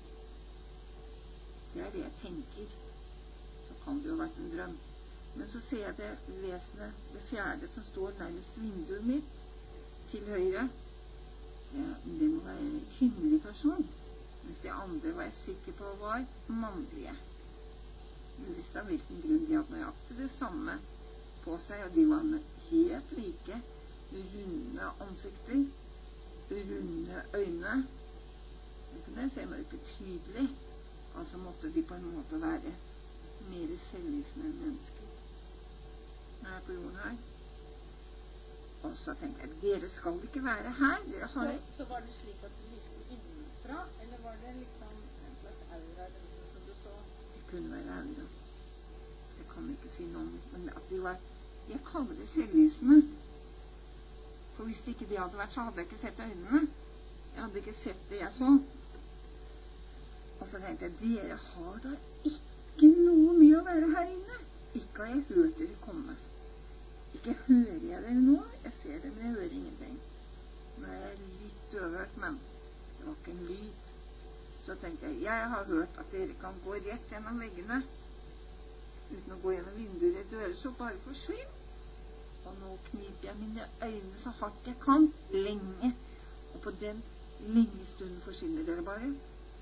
Det er det jeg tenker. Så kan det jo ha vært en drøm. Men så ser jeg det vesenet, det fjerde, som står nærmest vinduet mitt, til høyre. Ja, det må være en kvinnelig person. Mens de andre var jeg sikker på var mannlige. Uvisst av hvilken grunn de hadde nøyaktig det samme på seg, og de var helt like. Runde ansikter, runde øyne. Det kunne jeg se mørket tydelig. Altså måtte de på en måte være mer selvlysende enn mennesker. Når jeg er på jorden her. Og så tenkte jeg, dere skal ikke være her. Dere har Så, så var det slik at du lyste innenfra, eller var det liksom en slags aura eller noe som du så? Det kunne være aura. Det kan jeg ikke si noe om. Men at de var, jeg kaller det selvlysende. For hvis ikke de hadde vært, så hadde jeg ikke sett øynene. Jeg hadde ikke sett det jeg så. Og så tenkte jeg, dere har da ikke noe med å være her inne. Ikke har jeg hørt dere komme. Ikke hører jeg dere nå. Jeg ser det, men jeg hører ingenting. Nå er jeg litt døvhørt, men det var ikke en lyd. Så tenkte jeg, jeg har hørt at dere kan gå rett gjennom veggene, uten å gå gjennom vinduer eller dører, så bare forsvinn. Og nå kniper jeg mine øyne så hardt jeg kan, lenge. Og på den lenge stunden forsvinner dere bare.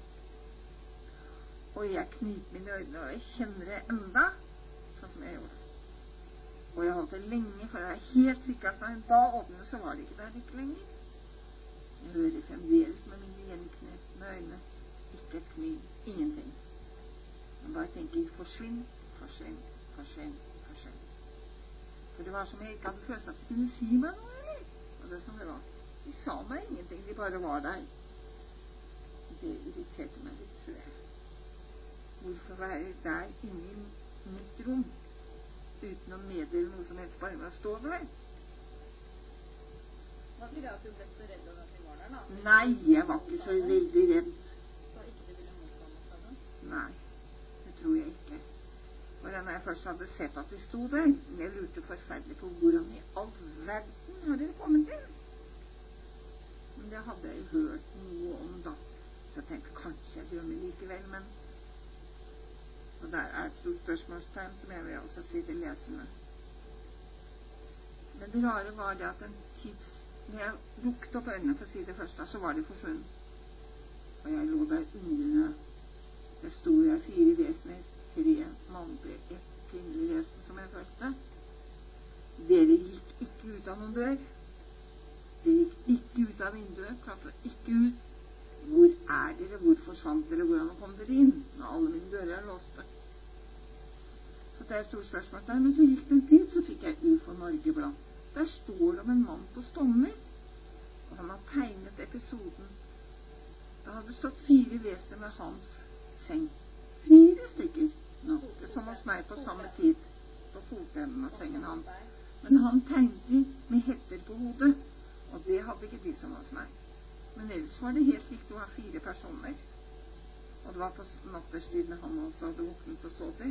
Og jeg kniper mine øyne, og jeg kjenner det enda, sånn som jeg gjorde. Og jeg holdt det lenge, for jeg er helt sikker at når jeg da åpnet, så var det ikke der ikke lenger. Jeg hører fremdeles med mine gjenknepne øyne. Ikke et kniv, ingenting. Jeg bare tenker, forsvinn, forsvinn, forsvinn, forsvinn. For det var som jeg ikke hadde følelse at de kunne si meg noe, eller? Og det som det var. De sa meg ingenting, de bare var der. Det irriterte meg litt, tror jeg. Hvorfor være der inne i mitt rom uten å meddele noe som helst, bare med å stå der? Var ikke det at du ble så redd over at de var der, da? Nei, jeg var ikke så veldig redd. Så ikke du ville motta noe fra dem? Nei, det tror jeg ikke. For når jeg først hadde sett at de sto der, jeg lurte forferdelig på hvordan i all verden har dere kommet inn? Men det hadde jeg jo hørt noe om da. Så jeg tenkte kanskje jeg drømmer likevel, men og der er et stort spørsmålstegn som jeg vil altså si til leserne. Men det rare var det at en tids når jeg lukket opp øynene for å si det først, så var de forsvunnet. Og jeg lå der undrende. Det sto jeg fire vesener, tre mannlige, ett kvinnelig vesen som jeg følte. Dere gikk ikke ut av noen dør. Dere gikk ikke ut av vinduet, klatret ikke ut. Hvor er dere? Hvor forsvant dere? Hvordan kom dere inn? Når alle mine dører er låste. Så det er et stort spørsmål der. Men så gikk det en tid, så fikk jeg U F O Norge-blad. Der står det om en mann på Stovner, og han har tegnet episoden. Det hadde stått fire vesener med hans seng. Fire stykker. Nå, det som hos meg på samme tid, på fotenden av sengen hans. Men han tegnet de med hetter på hodet, og det hadde ikke de som hos meg. Men ellers var det helt likt å ha fire personer. Og det var på natterstid når han også hadde våknet og så det.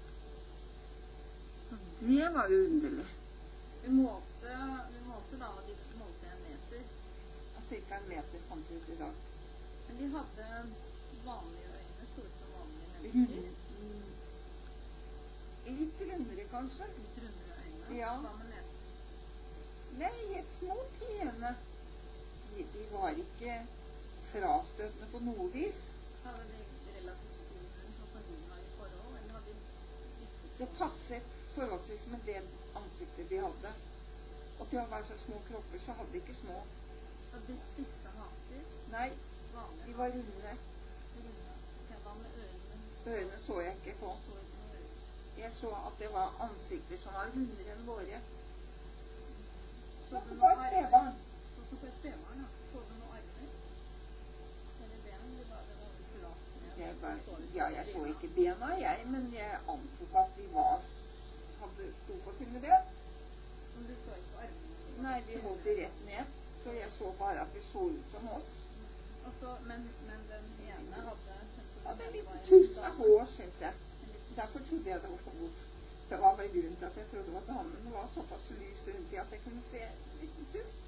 Så det var jo underlig. Vi målte, vi målte da, de målte en meter. Ja, cirka en meter fant vi ut i dag. Men de hadde vanlige øyne, så ut som vanlige mennesker. Mm. Litt rundere, kanskje. Litt rundere øyne. Ja. Hva med nesen? Nei, et små pene. De, de var ikke frastøtende på noe vis. Hadde de relativt stor rundt, sånn som de var i forhold, eller hadde de litt? Det passet forholdsvis med det ansiktet de hadde. Og til å være så små kropper, så hadde de ikke små. Hadde de spisse haker? Nei, Vanlige de var runde. runde. Ja, hva med ørene? Ørene så jeg ikke på. Så ikke noe øre. Jeg så at det var ansikter som var rundere enn våre. Så Sånn du som noe på et spedbarn. Sånn som på et spedbarn, ja. Så du noe armer? Eller ben? Det var, det var vel flat ned. Jeg bare, Så ut ja, som jeg så bena. ikke bena, jeg, men jeg antok at de var, hadde sto på sine ben. Men du så ikke på armene? Nei, de holdt de rett ned, så jeg så bare at de så ut som oss. Og så, men, men den ene hadde Ja, det er litt tuss av hår, synes jeg. Derfor trodde jeg det var for bort. Det var vel grunnen til at jeg trodde det var damen. Det var såpass lyst rundt i at jeg kunne se en liten tuss.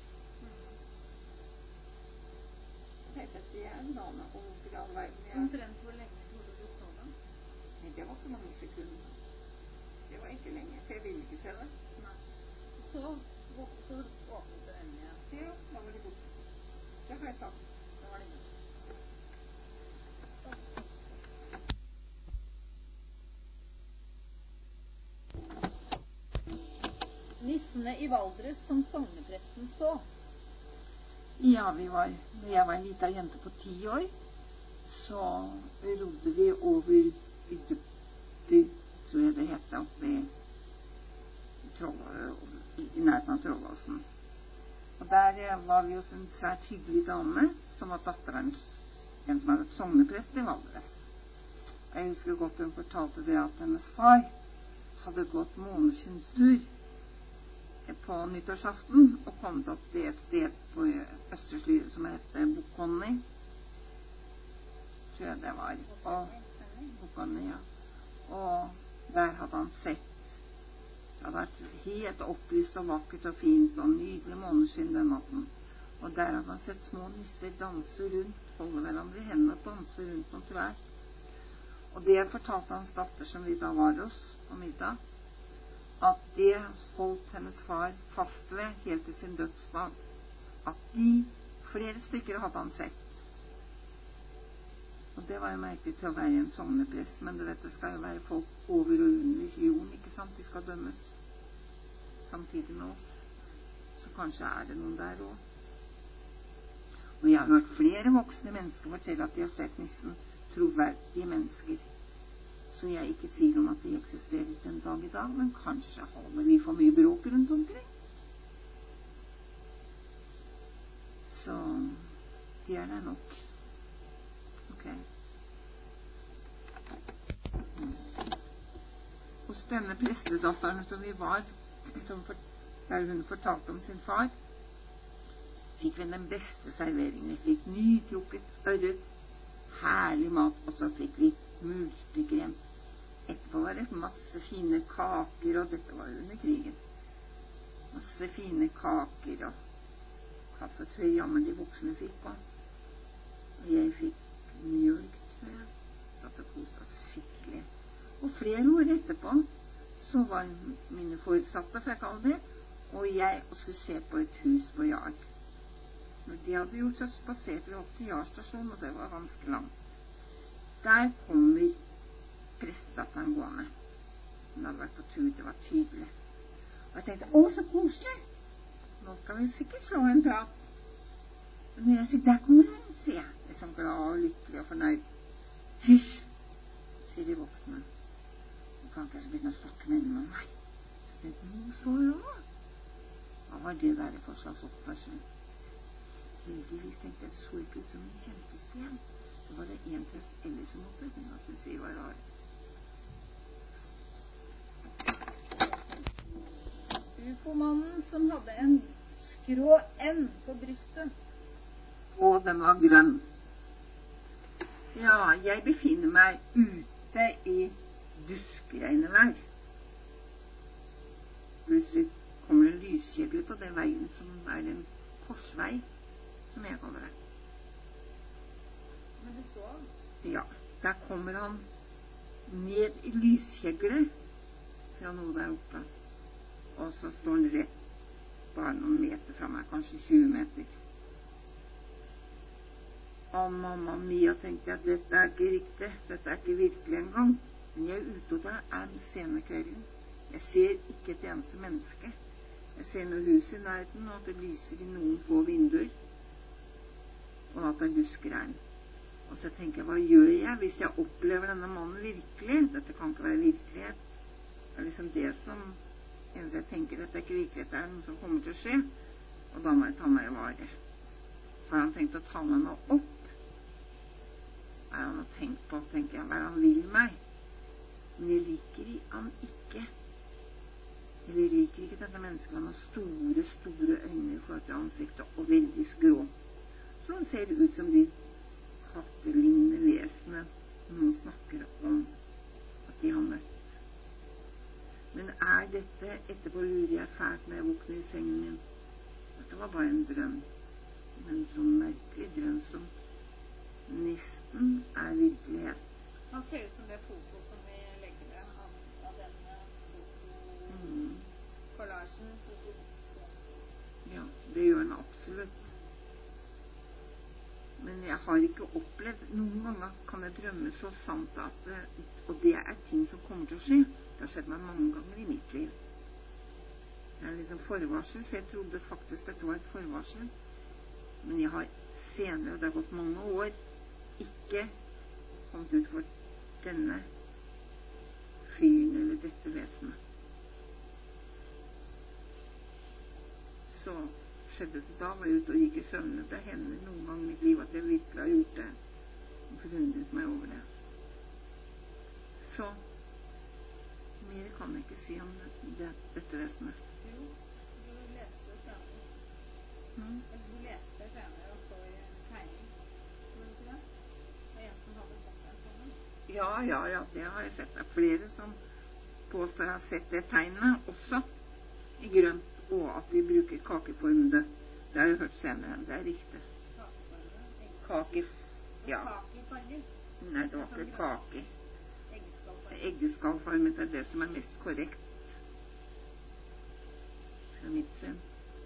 Jeg tenkte at det er en dame, og hvorfor i all verden jeg... Omtrent hvor lenge trodde du så den? Nei, det var ikke mange sekunder. Det var ikke lenge, for jeg ville ikke se det. Nei. Så, så åpnet du øynene igjen. Ja, da var de borte. Det har jeg sagt. Da var det borte. Nissene i Valdres som sognepresten så. Ja, vi var, når jeg var en liten jente på ti år, så rodde vi over Ydeby, tror jeg det het, oppe i, i, i nærheten av Trollåsen. Og der var vi hos en svært hyggelig dame, som var datter av en, en som hadde et sogneprest i Valdres. Jeg husker godt hun fortalte det at hennes far hadde gått måneskinnstur på nyttårsaften og kommet opp til et sted på Østre Slidre som heter Bokonni. Tror jeg det var. Og, Bokonni, ja. Og der hadde han sett. Det hadde vært helt opplyst og vakkert og fint og nydelig måneskinn den natten. Og der hadde han sett små nisser danse rundt, holde hverandre i hendene og danse rundt om trær. Og det fortalte hans datter, som vi da var hos på middag, at det holdt hennes far fast ved helt til sin dødsdag. At de flere stykker hadde han sett. Og det var jo merkelig til å være en sogneprest, men du vet, det skal jo være folk over og under jorden, ikke sant? De skal dømmes samtidig med oss. Så kanskje er det noen der også. Og jeg har hørt flere voksne mennesker fortelle at de har sett nissen, troverdige mennesker. Så jeg er ikke i tvil om at de eksisterer den dag i dag, men kanskje holder vi for mye bråk rundt omkring. Så det er det nok. Ok. Mm. Hos denne prestedatteren som vi var, som for, der hun fortalte om sin far, fikk vi den beste serveringen. Vi fikk nytrukket ørret, herlig mat, og så fikk vi multekrem. Etterpå var det masse fine kaker, og dette var under krigen. Masse fine kaker og kaffetøy, jammen de voksne fikk, og, og jeg fikk mjølk, tror jeg. Satt og koste oss skikkelig. Og flere år etterpå så var mine foresatte, for jeg kaller det, og jeg og skulle se på et hus på Jar. Når de hadde gjort, så spaserte vi opp til Jar stasjon, og det var ganske langt. Der kommer prestedatteren gående. Hun hadde vært på tur, det var tydelig. Og jeg tenkte, å, så koselig! Nå skal vi sikkert slå en prat. Og når jeg sier, der kommer hun, sier jeg. Jeg er sånn glad og lykkelig og fornøyd. Hysj, sier de voksne. Du kan ikke så begynne å snakke med henne om meg. Så tenkte jeg, noe så rart. Hva var det der for slags oppførsel? Heldigvis tenkte jeg, det så ikke ut som en kjentes igjen. Det var det en trøst ellers som måtte, men jeg synes jeg var rar. Ufomannen som hadde en skrå N på brystet. Og den var grønn. Ja, jeg befinner meg ute i duskregnevær. Plutselig kommer det lyskjegler på den veien som er en korsvei, som jeg kaller det. Men du så han? Ja, der kommer han ned i lyskjeglet fra noe der oppe. Og så står han rett bare noen meter fra meg, kanskje tjue meter. Å, mamma mia, tenkte jeg, dette er ikke riktig, dette er ikke virkelig engang. Men jeg er ute, og det er sene kvelden. Jeg ser ikke et eneste menneske. Jeg ser noe hus i nærheten, og at det lyser i noen få vinduer. Og at det er duskregn. Og så tenker jeg, hva gjør jeg hvis jeg opplever denne mannen virkelig? Dette kan ikke være virkelighet. Det er liksom det som... Eneste jeg tenker, dette er ikke virkelighet, det er noe som kommer til å skje, og da må jeg ta meg i vare. Har han tenkt å ta med meg opp? Er han å tenke på, tenker jeg, hva er han vil meg? Men jeg liker han ikke. Eller jeg liker ikke dette mennesket, han har store, store øyne i forhold til ansiktet, og veldig skrå. Så han ser ut som de kattelignende vesene noen snakker om at de har møtt. Men er dette, etterpå lurer jeg fælt når jeg våkner i sengen min. Dette var bare en drøm. Men sånn merkelig drøm som nesten er virkelighet. Han ser ut som det foto som vi legger med av, av denne fotokollasjen. Mm. Ja, det gjør han absolutt. Men jeg har ikke opplevd, noen ganger kan jeg drømme så sant at, og det er ting som kommer til å skje. Det har skjedd meg mange ganger i mitt liv. Det er liksom forvarsel, så jeg trodde faktisk dette var et forvarsel. Men jeg har senere, og det har gått mange år, ikke kommet ut for denne fyren eller dette vesenet. Så skjedde det da, var jeg ute og gikk i søvne. Det hender noen gang i mitt liv at jeg virkelig har gjort det, og forundret meg over det. Så mer kan jeg ikke si om det, dette vesenet. Jo, du leste senere. Mm. Eller du leste senere og så i en tegning. Var det ikke det? Det var en som hadde sett den sånn. Ja, ja, ja, det har jeg sett. Det er flere som påstår jeg har sett det tegnet også i grønt, og at de bruker kakeformede. Det har jeg hørt senere. Det er riktig. Kakeformede? Kake, ja. Kakefarger? Nei, det var ikke kake. Eggeskallformet er det som er mest korrekt fra mitt syn.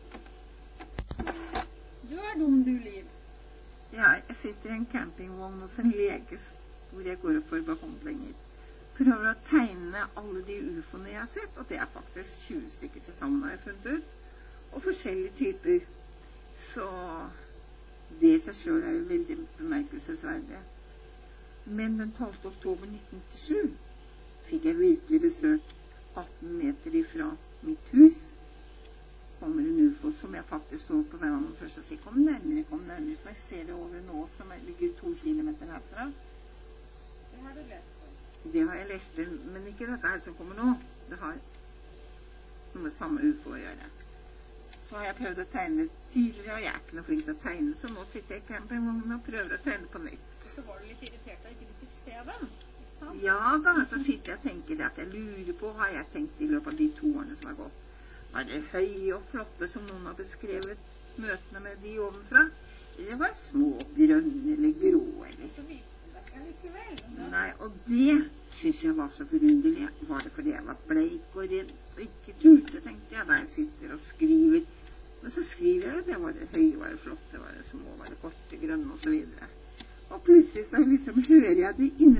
Du er dum, du, Liv. Ja, jeg sitter i en campingvogn hos en lege hvor jeg går opp for behandlinger. Prøver å tegne alle de ufoene jeg har sett, og det er faktisk tjue stykker til sammen har jeg funnet ut, og forskjellige typer. Så det i seg selv er jo veldig bemerkelsesverdig. Men den tolvte oktober nitten nittisju fikk jeg virkelig besøk atten meter ifra mitt hus, kommer en ufo som jeg faktisk står på verandaen først og sier kom nærmere, kom nærmere, for jeg ser det over nå som ligger to kilometer herfra. Det har du lest på? Det har jeg lest, men ikke dette her som kommer nå. Det har noe med samme ufo å gjøre. Så har jeg prøvd å tegne tidligere, og jeg er ikke noe flink til å tegne, så nå sitter jeg i campingvognen og prøver å tegne på nytt. Så var du litt irritert da ikke du fikk se dem, ikke sant? Ja da, så sitter jeg og tenker at jeg lurer på, har jeg tenkt i løpet av de to årene som har gått. Var det høye og flotte som noen har beskrevet møtene med de ovenfra? Det var små, grønne eller grå, eller? Så viste det ikke likevel. Nei, og det synes jeg var så forunderlig. Var det fordi jeg var bleik og redd og ikke tulte, tenkte jeg, da jeg sitter og skriver. Men så skriver jeg, det var det høye, var det flotte, var det små, var det korte, grønne og så videre. Og plutselig så liksom hører jeg det inne.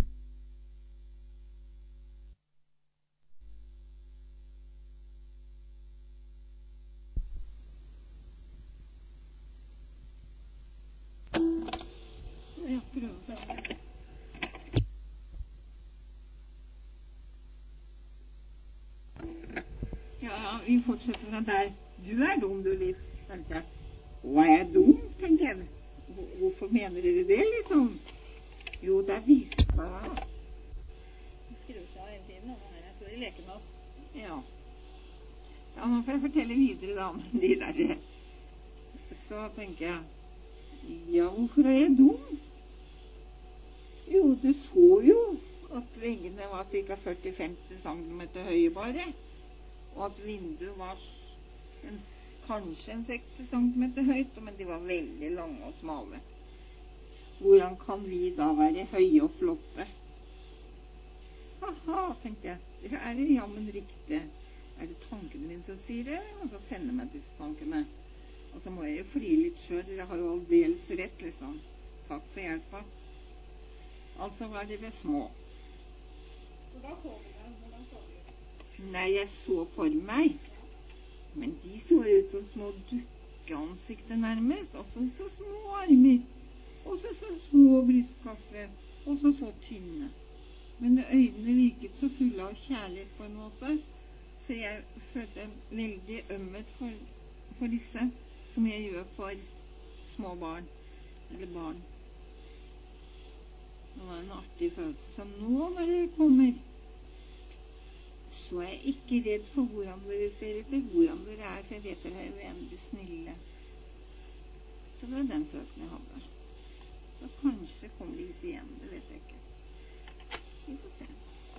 Jeg prøver det. Ja, vi fortsetter fra der. Du er dum, du, Liv, tenkte jeg. Å, er jeg dum, tenkte jeg. Hvorfor mener dere det, liksom? Jo, det er vist hva. Du skriver seg hele tiden om det her. Jeg tror de leker med oss. Ja. Ja, nå får jeg fortelle videre da, men de der. Så tenker jeg, ja, hvorfor er jeg dum? Jo, du så jo at veggene var ca. førti til femti centimeter høye bare, og at vinduet var en, kanskje en seksti centimeter høyt, men de var veldig lange og smale. Hvordan kan vi da være høye og flotte? Haha, tenkte jeg, det er det jammen riktig. Er det tankene mine som sier det, og så sender meg disse tankene. Og så må jeg jo fri litt selv, dere har jo aldeles rett, liksom. Takk for hjelpa. Altså var dere små. Hvordan så du det? Hvordan så du det? Nei, jeg så for meg. Men de så ut som små dukkeansikter nærmest. Også så små armer. Også så små brystkasser. Også så tynne. Men øynene virket så fulle av kjærlighet på en måte. Så jeg følte en veldig ømmet for, for disse, som jeg gjør for små barn. Eller barn. Det var en artig følelse. Så nå når dere kommer, så er jeg ikke redd for hvordan dere ser ut, eller hvordan dere er, for jeg vet dere er uendelig snille. Så det var den følelsen jeg hadde. Så kanskje kommer de hit igjen, det vet jeg ikke. Vi får se.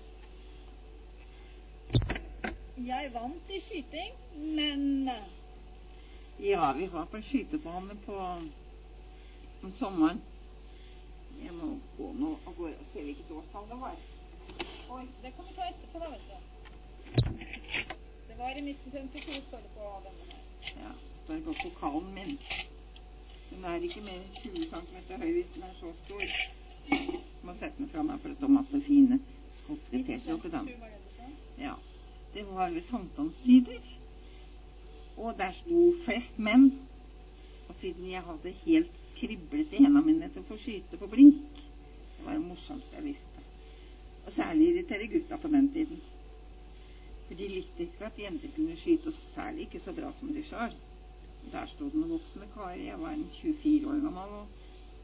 Jeg vant i skyting, men Ja, vi var på skytebane på om sommeren. Jeg må gå nå og gå og se hvilket årstall det var. Oi, det kan vi ta etterpå da, vet du. Det var i nitten femtito, står det på denne her. Ja, det står på pokalen min. Den er ikke mer enn tjue centimeter høy hvis den er så stor. Jeg må sette den fra meg, for det står masse fine skotske T-skjorter på den. Ja, det var ved sankthanstider. Og der sto flest menn. Og siden jeg hadde helt kriblet i hendene mine til å få skyte på blink, det var det morsomste jeg visste. Og særlig irritere gutta på den tiden. For de likte ikke at jenter kunne skyte, og særlig ikke så bra som de selv. Der stod den voksne karer. Jeg var en tjuefire år gammel og,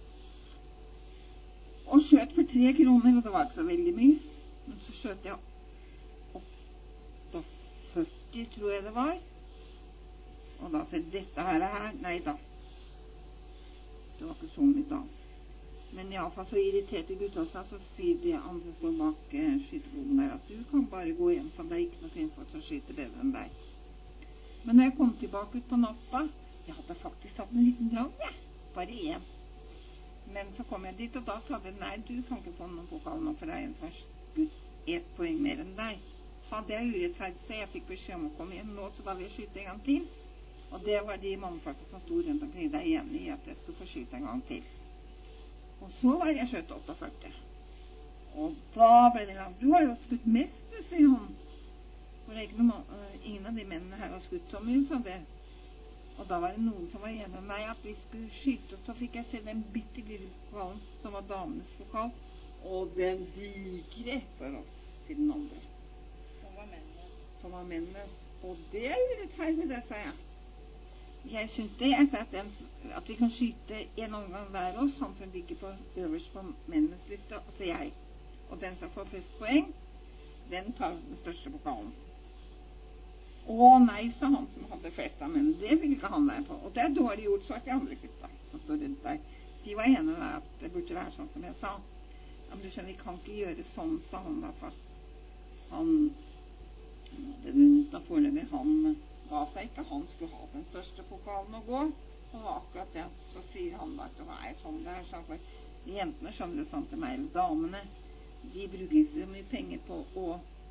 og skjøt for tre kroner, og det var ikke så veldig mye. Men så skjøt jeg førti, tror jeg det var. Og da sier dette her er her. Nei da. Det var ikke så mye da. Men i alle fall så irriterte gutta seg, så sier de andre som står bak eh, skyteboden der, at du kan bare gå hjem, så det er ikke noe kvinnfolk som skyter bedre enn deg. Men når jeg kom tilbake ut på natta, jeg hadde faktisk satt en liten drang, jeg. Bare én. Men så kom jeg dit, og da sa de, nei, du kan ikke få noen pokal nå, for det er en som har skutt ett poeng mer enn deg. Hadde jeg urettferdig, så jeg fikk beskjed om å komme igjen nå, så da vil jeg skyte en gang til. Og det var de mannfolkene som stod rundt omkring deg enig i at jeg skulle få skyte en gang til. Og så var jeg skjøtt førtiåtte. Og da ble det langt. Du har jo skutt mest, du, sier han. For det er ikke noe, uh, ingen av de mennene her har skutt så mye, sa det. Og da var det noen som var enig med meg at vi skulle skyte, og så fikk jeg se den bitte lille pokalen som var damenes pokal, og den digre for oss til den andre. Som var mennenes. Som var mennenes. Og det er urettferdig, det, sa jeg. Jeg synes det. Jeg sa at, den, at vi kan skyte en omgang hver oss, han som ligger på øverst på mennenes liste, altså jeg. Og den som får flest poeng, den tar den største pokalen. Å nei, sa han som hadde flest av mennene. Det vil ikke han være på. Og det er dårlig gjort, så er de andre gutta som står rundt der. De var enige med at det burde være sånn som jeg sa. Ja, men du skjønner, vi kan ikke gjøre sånn, sa han i hvert fall. Han hadde rundt av foreløpig, han ga seg ikke. Han skulle ha den største pokalen å gå. Og det var akkurat det. Så sier han da at det var sånn det er, sa for jentene skjønner det sånn til meg, eller damene, de bruker så mye penger på å,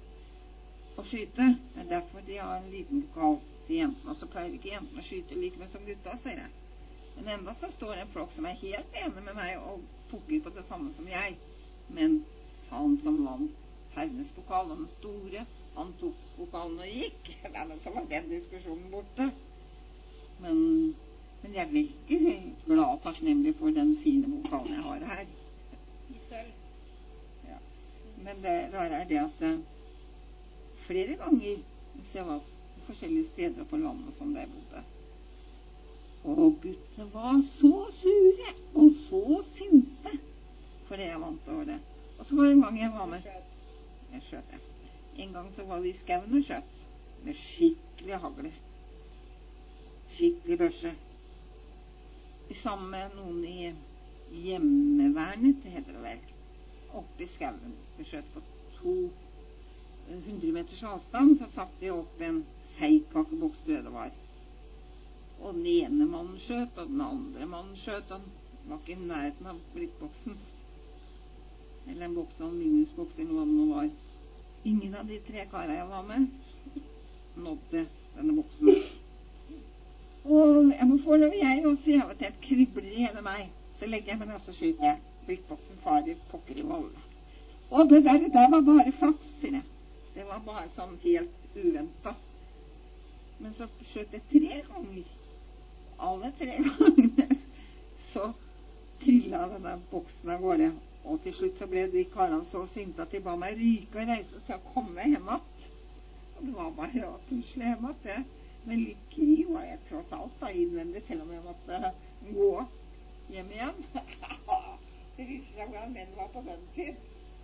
å skyte. Det er derfor de har en liten pokal til jentene, og så pleier ikke jentene å skyte like med som gutta, sier jeg. Men enda så står det en flokk som er helt enig med meg og pukker på det samme som jeg. Men han som vant herrenes pokal, den store, han tok pokalen og gikk. Dermed så var den diskusjonen borte. Men, men jeg er veldig glad og takknemlig for den fine pokalen jeg har her. I sølv. Ja. Men det rare er det at uh, flere ganger, hvis jeg var på forskjellige steder på landet som der bodde, og guttene var så sure og så sinte for det jeg vant over det. Og så var det en gang jeg var med jeg skjøt det. En gang så var vi i skauen og skjøt med skikkelig hagle, skikkelig børse, sammen med noen i hjemmevernet, det heter det vel, oppe i skauen. Vi skjøt på to hundre meters avstand, så satt vi opp en seigkakeboks, tror jeg det var. Og den ene mannen skjøt, og den andre mannen skjøt, og den var ikke i nærheten av blikkboksen. Eller en boks av en minusboks, eller hva det nå var. Ingen av de tre karene jeg var med, nådde denne boksen. Og jeg må få lov jeg også, jeg vet et kribler i hele meg. Så legger jeg meg og så skyter jeg. Blikkboksen farer pokker i vold. Og det der, det der var bare flaks, sier jeg. Det var bare sånn helt uventet. Men så skjøt jeg tre ganger. Alle tre gangene så trillet denne boksen av gårde. Og til slutt så ble de karene så sinte at de ba meg ryke og reise så jeg kom meg hjem att. Og det var bare å tusle hjem att, det. Men litt krig var jeg tross alt da innvendig, selv om jeg måtte gå hjem igjen. Det viser seg hvordan menn var på den tid.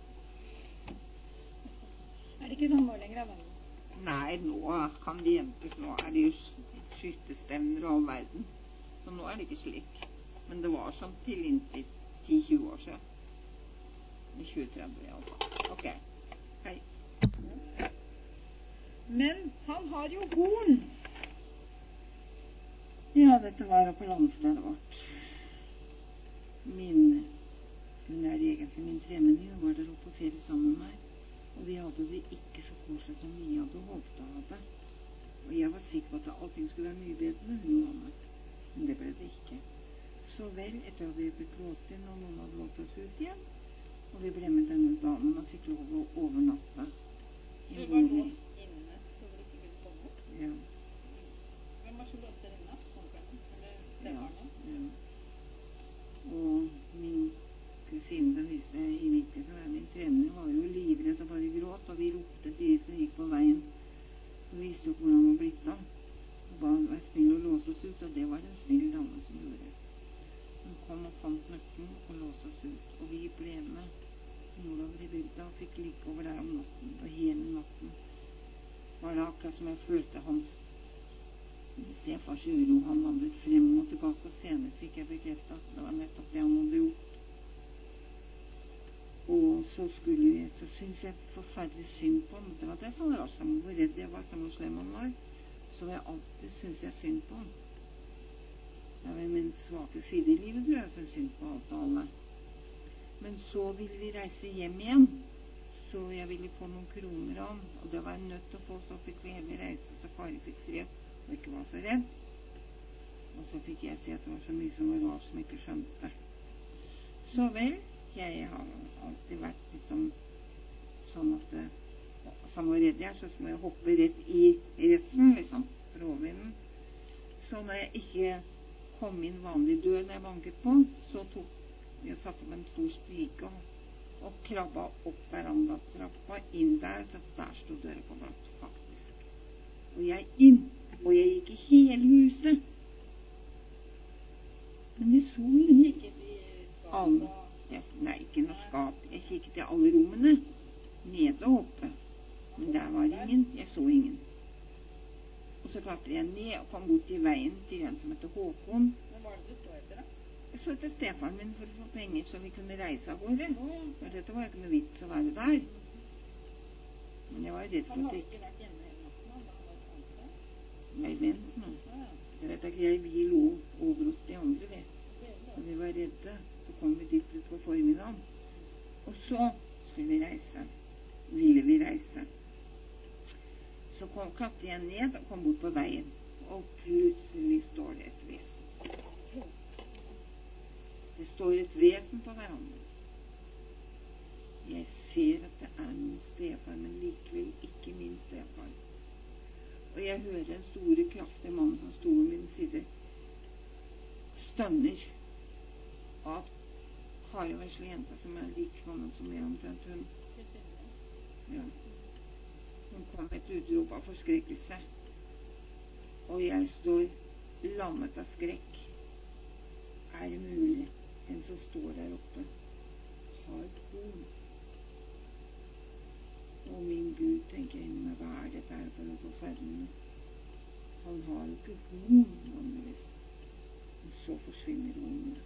Er det ikke sånn nå lenger, da? Nei, nå kan de jenter, nå er det jo skytestevner og all verden. Så nå er det ikke slik. Men det var sånn til inntil ti til tjue år siden. tjue til tretti i alle fall. Ok, hei. Men han har jo horn. Ja, dette var på landstedet vårt. Min, hun er egentlig min tremenning, hun var der oppe på ferie sammen med meg. Og vi hadde det ikke så koselig som vi hadde håpet å ha det. Og jeg var sikker på at allting skulle være mye bedre når hun var med. Men det ble det ikke. Så vel, etter at vi blitt låst inn, og noen hadde låst oss ut igjen, og vi ble med denne damen og fikk lov å overnatte. Du var låst inne, så du ikke kunne komme bort? Ja. Hvem var så låst der inne? Eller stebarnet? Ja, ja. Og min kusine som viste i vinkel for min trener var jo livredd og bare gråt, og vi ropte til de som gikk på veien. Og visste jo hvordan det var blitt av. Og ba være snill å låse oss ut, og det var en snill dame som gjorde. Hun kom og fant nøkken og låste oss ut, og vi ble med nordover i bygda og fikk ligge over der om natten, og hele natten var det akkurat som jeg følte hans stefars uro. Han vandret frem og tilbake, og senere fikk jeg bekreftet at det var nettopp det han hadde gjort. Og så skulle jeg, så synes jeg forferdelig synd på ham. Det var det som var rart, hvor redd jeg var, som hvor slem han var. Så jeg alltid synes jeg synd på ham. Det var min svake side i livet, tror jeg, som synd på alt og alle. Men så ville vi reise hjem igjen, så jeg ville få noen kroner av ham, og det var jeg nødt til å få, så fikk vi heller reise, så far fikk fred, og ikke var så redd. Og så fikk jeg se at det var så mye som var rart som jeg ikke skjønte. Så vel, jeg har alltid vært liksom sånn at det, samme redd jeg er, så må jeg hoppe rett i redselen, liksom, for overvinden. Så når jeg ikke kom inn vanlig dør når jeg banket på, så tok jeg satt opp en stor spike og, og krabba opp verandatrappa inn der, så der stod døra på glatt, faktisk. Og jeg inn, og jeg gikk i hele huset klatret jeg ned og kom bort i veien til en som heter Håkon. Hva var det du så etter, da? Jeg så etter stefaren min for å få penger så vi kunne reise av gårde. For dette var ikke noe vits å være der. Men jeg var redd for Han at hadde jeg ikke vært hjemme hele natten, han, da han var på andre. Nei, vent nå. Ja, ja. Det vet jeg ikke, jeg, vi lå over hos de andre, vet. Det er Og bra. vi var redde. Så kom vi dit ut på formiddagen. Og så skulle vi reise. Ville vi reise. Så kom, klatret jeg ned og kom bort på veien. Og plutselig står det et vesen. Det står et vesen på verandaen. Jeg ser at det er min stefar, men likevel ikke min stefar. Og jeg hører en store, kraftig mann som sto ved min side, stønner at Kari vesle jenta som er like gammel som jeg omtrent hun. Ja. Hun kom med et utrop av forskrekkelse. Og jeg står lammet av skrekk. Er det mulig en som står der oppe har et horn? Å min Gud, tenker jeg inni meg, hva er dette her for noe forferdelig? Han har jo ikke horn, vanligvis. Og så forsvinner hornene.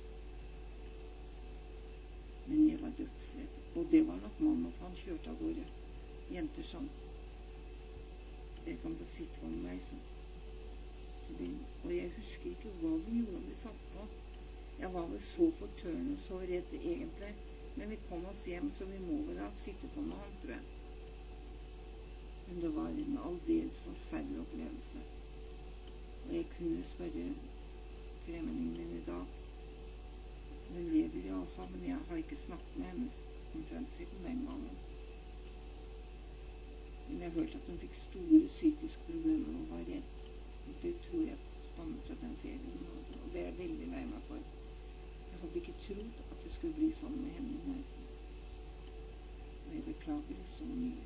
Men jeg var dødsredd. Og det var nok mamma, for han kjørte av gårde. Jenter sånn. Jeg kom på sitt for meg sånn. Og jeg husker ikke hva vi gjorde vi satt på. Jeg var vel så fortørnet og så redd egentlig. Men vi kom oss hjem, så vi må vel ha sittet på noe annet, tror jeg. Men det var en aldeles forferdelig opplevelse. Og jeg kunne spørre tremenningen min i dag. Hun lever i alle fall, men jeg har ikke snakket med henne omtrent siden den gangen. Men jeg hørte at hun fikk store psykiske problemer og var redd. Og det tror jeg stammer fra den ferien. Og det er jeg veldig lei meg for. Jeg hadde ikke trodd at det skulle bli sånn med henne i nærheten. Og jeg beklager det så mye.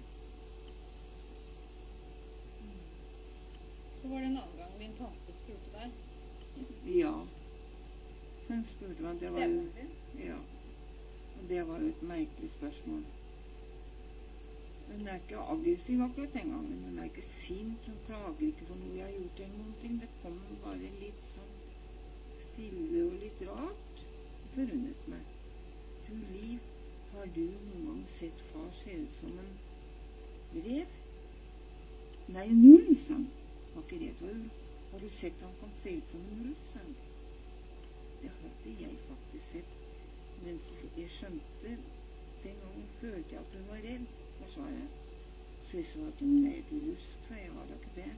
Så var det en annen gang min tante spurte deg. Ja. Hun spurte meg, det var jo... Stemmen din? Ja. Og det var jo et merkelig spørsmål. Hun er ikke aggressiv akkurat den gangen. Hun er ikke sint. Hun klager ikke for noe jeg har gjort eller noen ting. Det kommer bare litt sånn stille og litt rart. Det forundret meg. Du, Liv, har du noen gang sett far se ut som en rev? Nei, en ulv, sa han. Var ikke redd for ulv. Har du sett han kan se ut som en ulv, sa han. Det hadde jeg faktisk sett. Men jeg skjønte den gangen følte jeg at hun var redd. Hva sa jeg? Så jeg svarte, nei, du lusk, sa jeg, var da ikke det.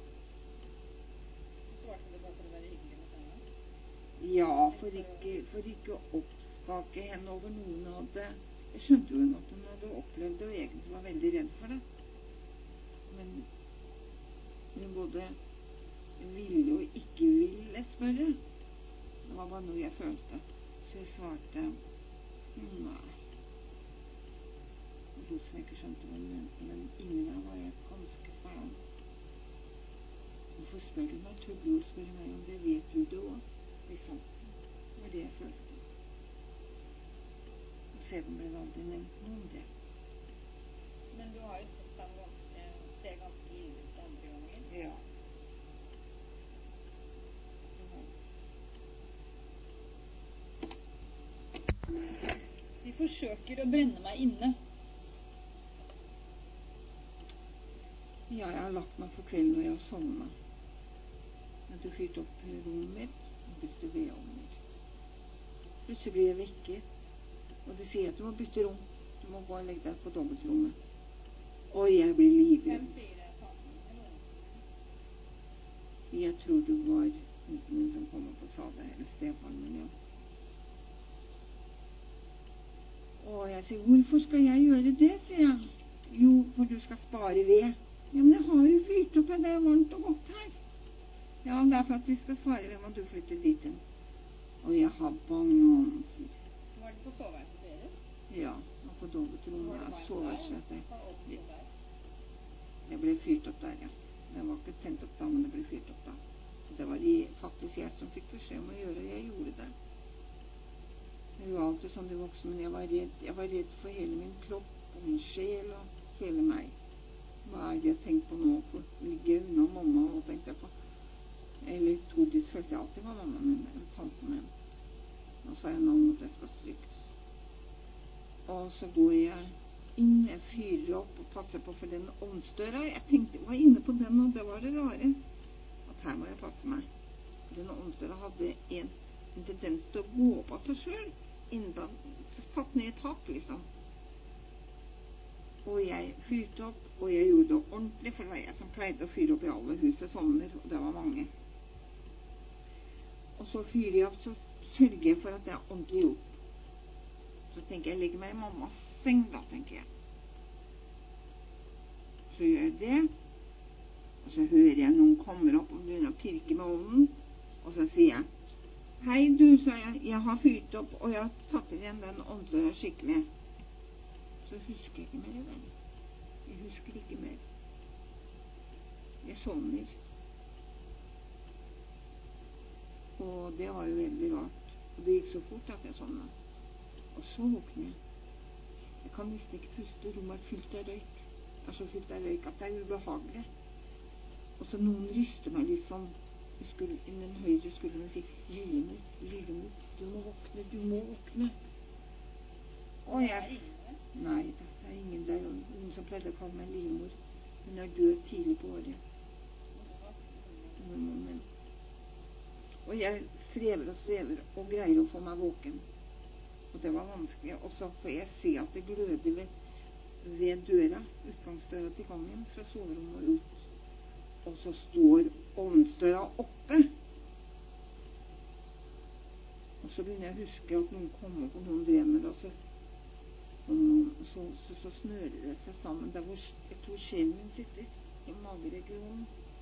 Svarte du bare for å være hyggelig mot henne? Ja, for ikke, for ikke å oppskake henne over noen hadde. Jeg skjønte jo at hun hadde opplevd det og egentlig var veldig redd for det. Men hun både ville og ikke ville spørre. Det var bare noe jeg følte. Så jeg svarte, nei. Og hun som jeg ikke skjønte hva hun mente, men inni meg var jeg ganske fæl. Hvorfor spør du meg? Tuller og spør meg om det, vet du det også? Liksom. Det var det jeg følte. Og siden ble det aldri nevnt noe om det. Men du har jo sett ham ganske, se ganske ille ut andre ganger. Ja. De forsøker å brenne meg inne. Ja, jeg har lagt meg for kvelden når jeg har sovnet. Jeg hadde fyrt opp rommet mitt og brukte vedovner. Plutselig blir jeg vekket, og de sier at du må bytte rom. Du må bare legge deg på dobbeltrommet. Og jeg blir livredd. Hvem sier det? Faren eller? Jeg tror det var onken min som kom opp og sa det, eller stefaren min, ja. Og jeg sier, hvorfor skal jeg gjøre det, sier jeg. Jo, for du skal spare ved. Ja, men jeg har jo fyrt opp, det er varmt og godt her. Ja, det er for at vi skal svare ved, må du flytte dit inn. Og jeg har bange anser. Var det på soveværelset deres? Ja, og på dobbeltrommet. Var det Jeg varmt så der? ikke at Var det åpent jeg, der? jeg ble fyrt opp der, ja. Det var ikke tent opp da, men det ble fyrt opp da. Så det var de, faktisk jeg som fikk beskjed om å gjøre, og jeg gjorde det. Det er jo alltid sånn de voksne, men jeg var redd. Jeg var redd for hele min kropp, og min sjel, og hele meg. Hva er det jeg tenkte på nå? For ligge unna mamma, og tenkte jeg på Eller Tordis følte jeg alltid var mamma min, eller tanten min. Og så er jeg nå mot det skal strykes. Og så går jeg inn, jeg fyrer opp og passer på for den ovnsdøra. Jeg tenkte, jeg var inne på den, og det var det rare. At her må jeg passe meg. For den ovnsdøra hadde en, en tendens til å gå opp av seg selv. Innan, satt ned et tak, liksom. Og jeg fyrte opp, og jeg gjorde det ordentlig, for det var jeg som pleide å fyre opp i alle huset sommer, og det var mange. Og så fyrer jeg opp, så sørger jeg for at det er ordentlig gjort. Så tenker jeg, jeg legger meg i mammas seng da, tenker jeg. Så gjør jeg det, og så hører jeg noen kommer opp og begynner å pirke med ovnen, og så sier jeg, hei du, sa jeg, jeg har fyrt opp, og jeg har tatt igjen den ovnsdøra skikkelig. Så husker jeg ikke mer i den. Jeg husker ikke mer. Jeg sovner. Og det var jo veldig rart. Og det gikk så fort at jeg sovnet. Og så våkner jeg. Jeg kan nesten ikke puste, rommet er fylt av røyk. Det er så fylt av røyk at det er ubehagelig. Og så noen ryster meg litt sånn i, skul- i den høyre skulderen og sier, Lillemut, Lillemut, du må våkne, du må våkne. Og jeg... Nei, det er ingen der. Noen som pleide å kalle meg livmor. Hun er død tidlig på året. Men, og jeg strever og strever og greier å få meg våken. Og det var vanskelig. Og så får jeg se at det gløder ved, ved døra, utgangsdøra til gangen, fra soverommet og ut. Og så står ovnsdøra oppe. Og så begynner jeg å huske at noen kom opp, og noen drev med det, og så Og så, så, så snører det seg sammen der hvor jeg tror sjelen min sitter, i mageregionen,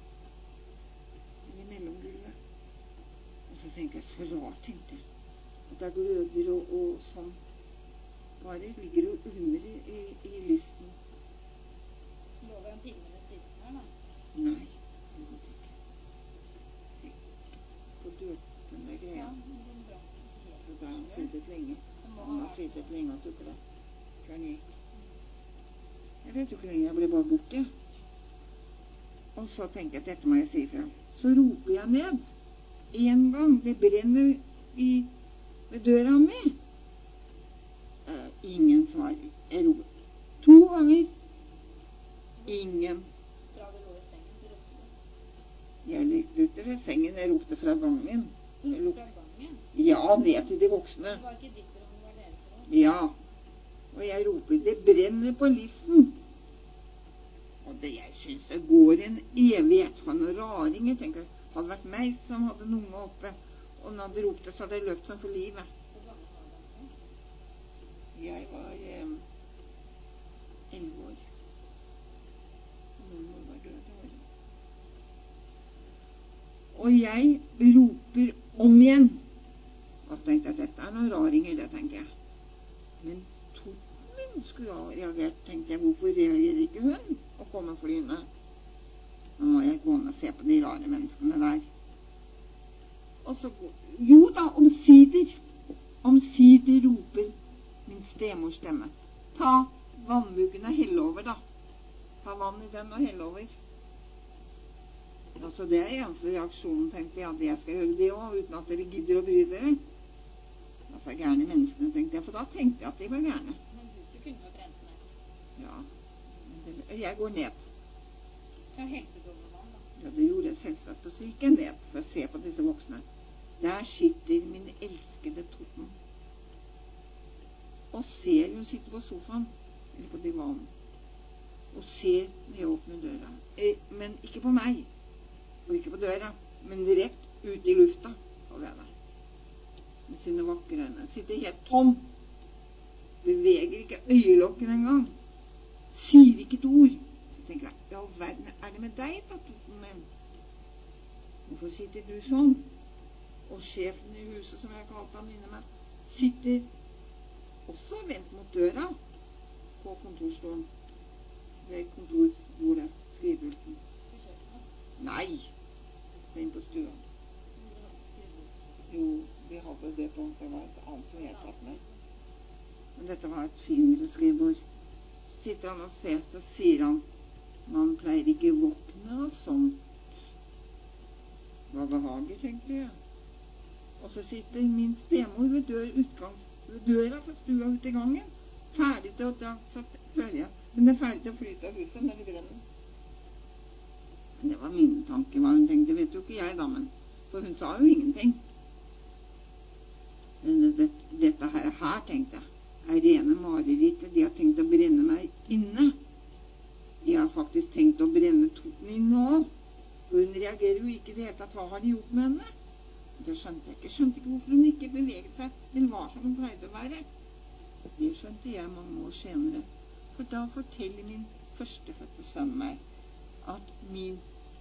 i mellomgulvet. Og så tenker jeg, så rart, tenkte jeg. Og der gløder og, og sånn, bare ligger og ulmer i, i, i listen. Lå det en time ved siden her, da? Nei, det går ikke. På død, den der greia. Ja, men den brant helt. Så der har han sittet lenge. Han har sittet lenge og tukket det. Før han gikk. Jeg vet jo ikke lenge, jeg ble bare borte. Og så tenker jeg at dette må jeg si fra. Så roper jeg ned. En gang, det brenner i, ved døra mi. Eh, ingen svarer. Jeg roper. To ganger. Ingen. Fra det lå i sengen til ropte. Jeg likte ut til sengen, jeg ropte fra gangen. Jeg Fra ropte. gangen? Ja, ned til de voksne. Det var ikke ditt rom, det var deres rom? Ja. Og jeg roper, det brenner på listen. Og det jeg synes det går en evighet for noen raringer. Tenk, det hadde vært meg som hadde en unge oppe, og når de ropte, så hadde jeg løpt som for livet. Hvor gammel var den? Jeg var eh, elleve år. Mormor var død da året. Og jeg roper om igjen. Og så tenkte jeg, dette er noen raringer, det tenker jeg. Men Toten min skulle ha reagert, tenkte jeg, hvorfor reagerer ikke hun og kommer flyende? Nå må jeg gå ned og se på de rare menneskene der. Og så går, jo da, omsider, omsider roper min stemors stemme. Ta vannmuggen og helle over da. Ta vann i den og helle over. Altså det er eneste reaksjonen, tenkte jeg, at jeg skal gjøre det også, uten at dere gidder å bry dere. Altså gærne menneskene, tenkte jeg, for da tenkte jeg at de var gærne. Men huset kunne ha brent ned. Ja, men det, jeg går ned. Ja, helte du over vann da? Ja, det gjorde jeg selvsagt, og så gikk jeg ned for å se på disse voksne. Der sitter min elskede Toten. Og ser hun sitter på sofaen, eller på divanen, og ser når jeg åpner døra. Eh, men ikke på meg, og ikke på døra, men rett ut i lufta, holder jeg der. Med sine vakre øyne. Sitter helt tom. Beveger ikke øyelokken engang. Sier ikke et ord. Så tenker jeg, ja, verden, er det med deg da, Toten min? Hvorfor sitter du sånn? Og sjefen i huset, som jeg kalte han inne med, sitter også vendt mot døra på kontorstolen. Ved kontorbordet, skrivebulten. Nei, inn på stua. Jo, vi hadde det på, det var et annet som jeg satt med. Men dette var et fingreskribbord. Sitter han og ser, så sier han, man pleier ikke våkne av sånt. Hva behagelig, tenkte jeg. Og så sitter min stemor ved, dør, utgangs, ved døra for stua ut i gangen, ferdig til å ta, så føler jeg, den er ferdig til å flyte av huset når det brenner. Men det var min tanke, hva hun tenkte, vet jo ikke jeg da, men, for hun sa jo ingenting. Men det, det, dette her, her, tenkte jeg, er rene mareritt. De har tenkt å brenne meg inne. De har faktisk tenkt å brenne Toten inne også. Hun reagerer jo ikke i det hele tatt. Hva har de gjort med henne? Det skjønte jeg ikke. Skjønte ikke hvorfor hun ikke beveget seg. Den var som hun pleide å være. Det skjønte jeg mange år senere. For da forteller min førstefødte sønn meg at min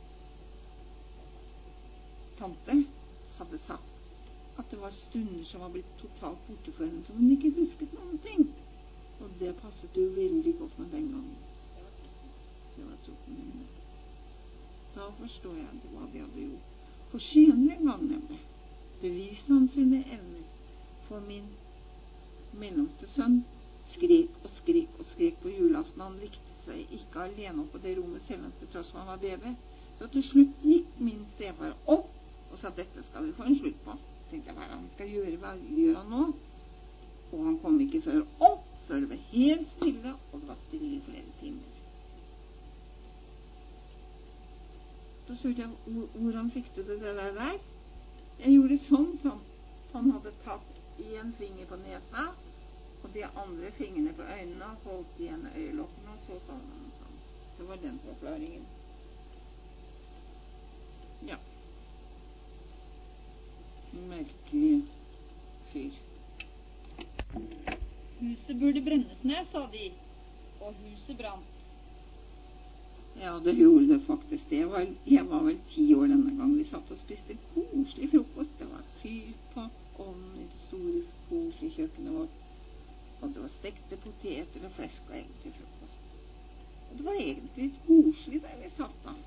tante hadde sagt at det var stunder som var blitt totalt borte for henne, som hun ikke husket noen ting. Og det passet jo veldig godt med den gangen. Det var Toten inne. Da forstår jeg ikke hva de hadde gjort. For senere en gang, nemlig, beviste han sine evner. For min mellomste sønn skrek og skrek og skrek på julaften. Han likte seg ikke alene opp på det rommet selv om til tross for han var baby. Så til slutt gikk min stefar opp og sa at dette skal vi få en slutt på. Tenkte jeg, hva er det han skal gjøre? Hva gjør han nå? Og han kom ikke før opp, før det var helt stille, og det var stille i flere timer. Så spurte jeg hvordan fikk du det der der? Jeg gjorde sånn som han hadde tatt en finger på nesa, og de andre fingrene på øynene, og holdt igjen øyelokkene, og så sovnet han sånn. Det var den forklaringen. Ja. Merkelig fyr. Huset burde brennes ned, sa de, og huset brant. Ja, det gjorde det faktisk. Det var, jeg var vel ti år denne gang. Vi satt og spiste koselig frokost. Det var fyr på ovnen i det store, koselige kjøkkenet vårt. Og det var stekte poteter og flesk og egg til frokost. Og det var egentlig koselig der vi satt da.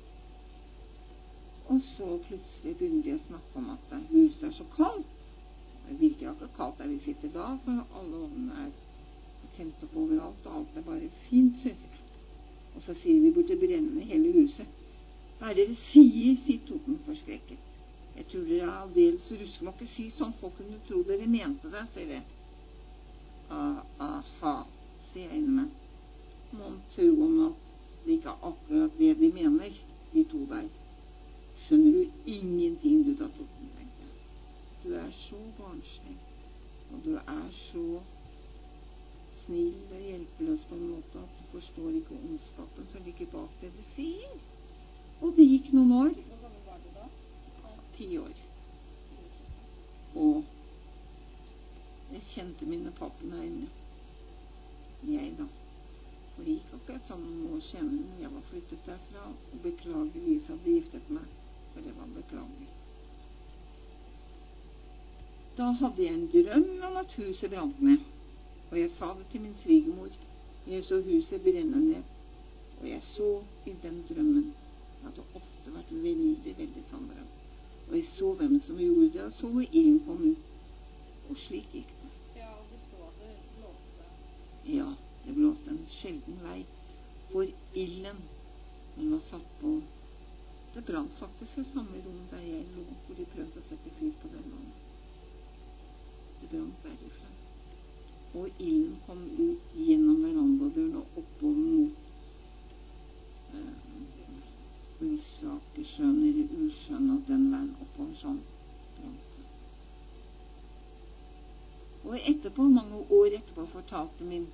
Og så plutselig begynner de å snakke om at huset er så kaldt. Det virker ikke kaldt der vi sitter da, for alle ovnene er tent opp overalt, og alt er bare fint, synes jeg. Og så sier vi burde brenne hele huset. Hva er det dere sier, sier Toten forskrekket. Jeg tror dere er aldeles ruske, må ikke si sånn, folk kunne tro dere mente det, sier det. Ah, aha, sier jeg inne med. Må tro om at det ikke er akkurat det de mener, de to der. Skjønner du ingenting, du da, Toten, tenkte jeg. Du er så barnslig, og du er så snill og hjelpeløs på en måte at du forstår ikke ondskapen som ligger bak det du sier. Og det gikk noen år. Hvor gammel var du da? Ja, ti år. Og jeg kjente mine pappenøyne. Jeg da. For det gikk akkurat sånn noen år senere når jeg var flyttet derfra, og beklageligvis hadde giftet meg. For det var beklagelig. Da hadde jeg en drøm om at huset brant ned. Og jeg sa det til min svigermor. Jeg så huset brenne ned. Og jeg så i den drømmen. Det hadde ofte vært veldig, veldig sann drøm. Og jeg så hvem som gjorde det, og så hvor ilden kom ut. Og slik gikk det. Ja, og du så at det blåste. Ja, det blåste en sjelden vei. For ilden, den var satt på. Det brant faktisk i samme rom der jeg lå, hvor de prøvde å sette fyr på den mannen. Det brant derifra. Og ilden kom ut gjennom verandadøren og oppover mot uh, Ulsakersjøen eller Ulsjøen og den veien oppover sånn brant det. Og etterpå, mange år etterpå, fortalte min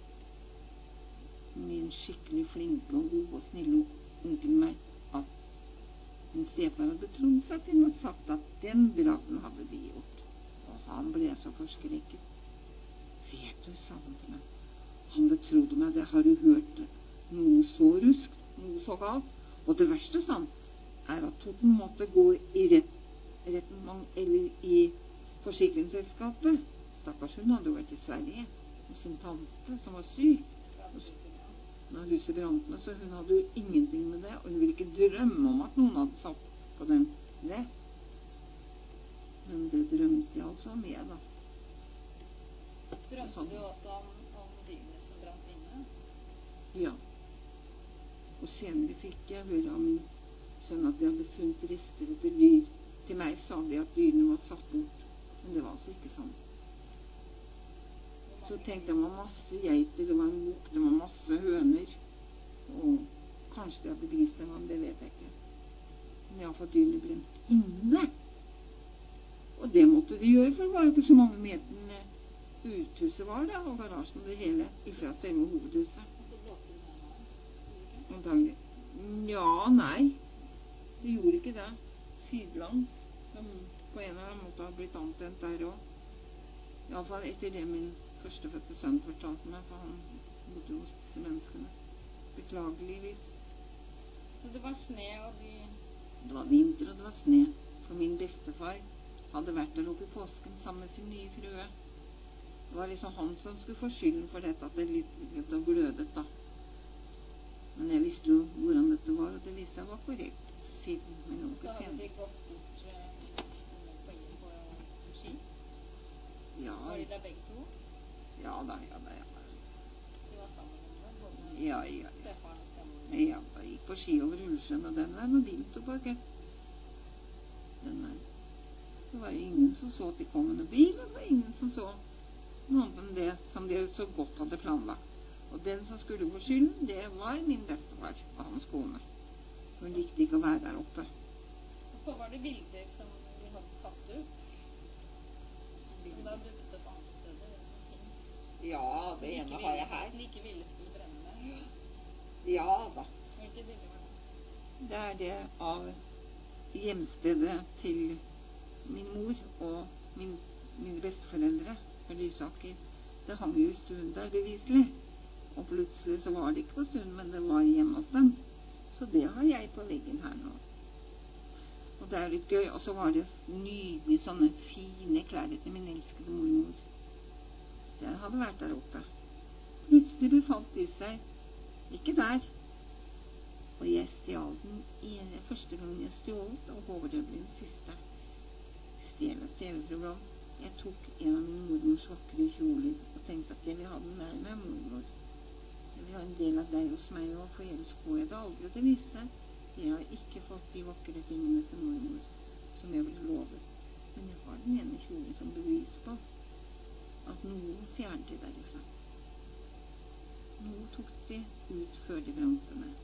min skikkelig flinke og gode og snille onkel meg at min stefar hadde trodd seg til og sagt at den brannen hadde de gjort. Og han ble så forskrekket. Vet du, sa han til meg, han betrodde meg, det har du hørt noe så ruskt, noe så galt. Og det verste, sa han, er at Toten måtte gå i rett, retten, eller i forsikringsselskapet. Stakkars, hun hadde jo vært i Sverige med sin tante som var syk. Når huset brant ned, så hun hadde jo ingenting med det, og hun ville ikke drømme om at noen hadde satt på den det. Men det drømte jeg altså om jeg, da. Drømte sånn. du også om, om dyrene som brant inne? Ja. Og senere fikk jeg høre av min skjønne at de hadde funnet rester etter dyr. Til meg sa de at dyrene var satt bort, men det var altså ikke sånn. Så tenkte jeg, det var masse geiter, det var en bok, det var masse høner, og kanskje de hadde grist en gang, det vet jeg ikke. Men jeg har fått dyrene brent inne. Og det måtte de gjøre, for det var jo ikke så mange meterne uthuset var det, og garasjen og det hele, ifra selve hovedhuset. Antagelig. Ja, nei. Det gjorde ikke det. Sidelangt. På en av dem måtte ha blitt antent der også. I alle fall etter det min førstefødte sønn fortalte meg, for han bodde hos disse menneskene. Beklageligvis. Så det var sne, og de... Det var vinter, og det var sne. For min bestefar hadde vært der oppe i påsken sammen med sin nye frue. Det var liksom han som skulle få skylden for dette, at det litt, litt glødet da. Men jeg visste jo hvordan dette var, og det viste seg var korrekt siden. Men noe Så hadde senere. de gått bort eh, på inn på ski? Ja, Var de der begge to? ja da, ja da, ja da. De var sammen om det, både Ja, ja, ja. stefaren og stemmen. Ja, da gikk på ski over Ulsjøen og den der, med bilen tilbake. Den der. Det var ingen som så at de kom med noen bil, og det var ingen som så noe annet enn det som de så godt hadde planlagt. Og den som skulle få skylden, det var min bestefar og hans kone. Hun likte ikke å være der oppe. Og så var det bilder som de hadde tatt ut. Som da dukket opp andre steder. eller ting. Ja, det Som ene ikke har jeg ville- her. Som ikke ville skulle brenne. Ja da. Hvilke bilder var det? Det er det av hjemstedet til min mor og min, mine besteforeldre på Lysaker. Det hang jo i stuen der beviselig. Og plutselig så var det ikke på stuen, men det var hjemme hos dem. Så det har jeg på veggen her nå. Og det er litt gøy. Og så var det nydelige sånne fine klær til min elskede mormor. Den hadde vært der oppe. Plutselig befant de seg ikke der. Og jeg stjal den ene første gangen jeg stjålet, og håper det blir den siste. Stjel og stjeleprogram. Jeg tok en av min mormors vakre kjoler og tenkte at jeg vil ha den med meg, mormor. Jeg vil ha en del av deg hos meg også, for ellers får jeg det aldri til å vise. Jeg har ikke fått de vakre tingene til mormor, som jeg ville lovet. Men jeg har den ene kjolen som bevis på at noe fjernet de derifra. Noe tok de ut før de brante ned.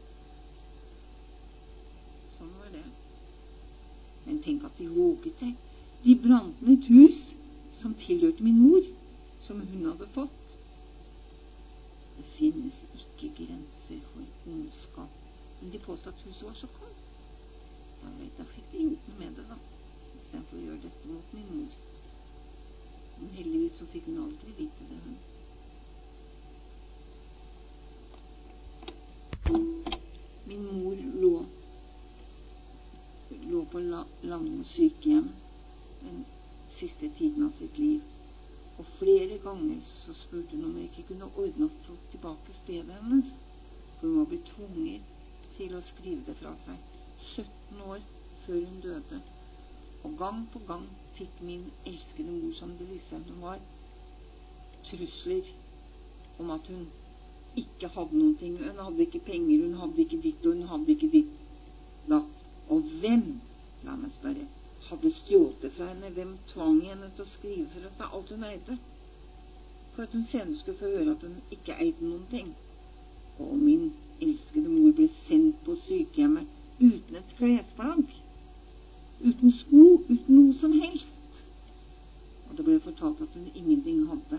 Sånn var det. Men tenk at de våget seg. De brant ned et hus som tilhørte min mor, som hun hadde fått. Det finnes ikke grenser for ondskap. Men de påstod at huset var så kaldt. Ja, vet, da fikk de gjort noe med det da, i stedet for å gjøre dette mot min mor. Men heldigvis så fikk hun aldri vite det, hun. Min mor lå, lå på la, Langmo sykehjem den siste tiden av sitt liv. Og flere ganger så spurte hun om jeg ikke kunne ordne å få tilbake stedet hennes. For hun var blitt tvunget til å skrive det fra seg sytten år før hun døde. Og gang på gang fikk min elskede mor, som det viste seg hun var, trusler om at hun ikke hadde noen ting. Hun hadde ikke penger, hun hadde ikke ditt, og hun hadde ikke ditt. Da. Og hvem, la meg spørre, hadde stjålet fra henne? Hvem tvang henne til å skrive for seg alt hun eide? For at hun senere skulle få høre at hun ikke eide noen ting. Og min elskede mor ble sendt på sykehjemmet uten et klesplagg. Uten sko, uten noe som helst. Og det ble fortalt at hun ingenting hadde.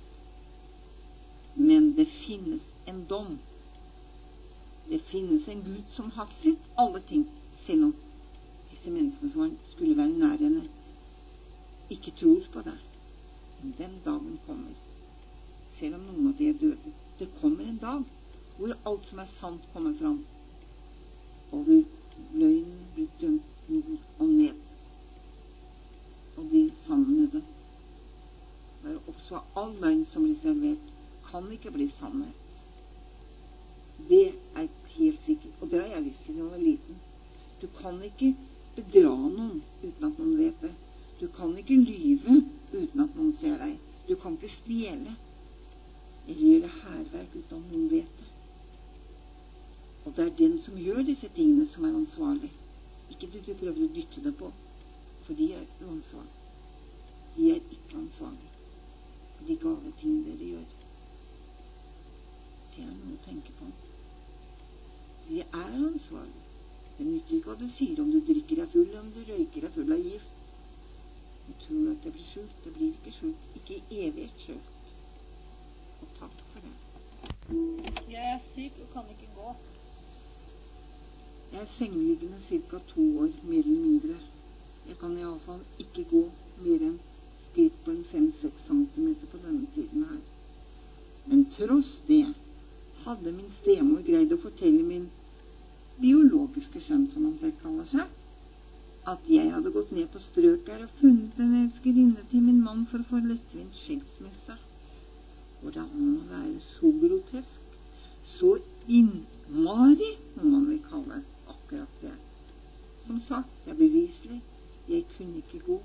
Men det finnes en dom. Det finnes en Gud som har sett alle ting, selv om disse menneskene som skulle være nær henne, ikke tror på det. Men den dagen kommer, selv om noen av de er døde. Det kommer en dag hvor alt som er sant kommer fram, og hvor løgnen blir dømt nord og ned. Og de sannheten, være obs på all løgn som blir servert, kan ikke bli sannhet. Det er helt sikkert, og det har jeg visst siden jeg var liten. Du kan ikke bedra noen uten at noen vet det. Du kan ikke lyve uten at noen ser deg. Du kan ikke stjele eller gjøre hærverk uten at noen vet det. Og det er den som gjør disse tingene som er ansvarlig. Ikke det du prøver å dytte det på, for de er uansvarlige. De er ikke ansvarlige for de gale ting dere gjør. Det er noe å tenke på. De er ansvarlige. Det nytter ikke hva du sier om du drikker deg full, om du røyker deg full av gift. Du tror at det blir skjult. Det blir ikke skjult. Ikke i evighet skjult. Og takk for det. Jeg er syk og kan ikke gå. Jeg er sengeliggende cirka to år, mer eller mindre. Jeg kan i alle fall ikke gå mer enn skritt på en fem-seks centimeter på denne tiden her. Men tross det hadde min stemor greid å fortelle min biologiske sønn, som han selv kaller seg, at jeg hadde gått ned på strøk her og funnet en elskerinne til min mann for å få lettvint skilsmisse. Hvordan må være så grotesk, så innmari, må man vil kalle akkurat det. Som sagt, det er beviselig. Jeg kunne ikke gå.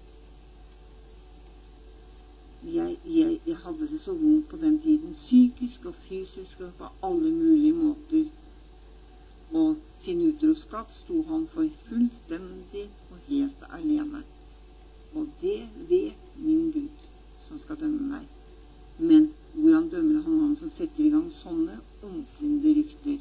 Jeg, jeg, jeg hadde det så vondt på den tiden, psykisk og fysisk og på alle mulige måter. Og sin utroskap sto han for fullstendig og helt alene. Og det vet min Gud, som skal dømme meg. Men hvordan dømmer han han som setter i gang sånne ondsinnede rykter?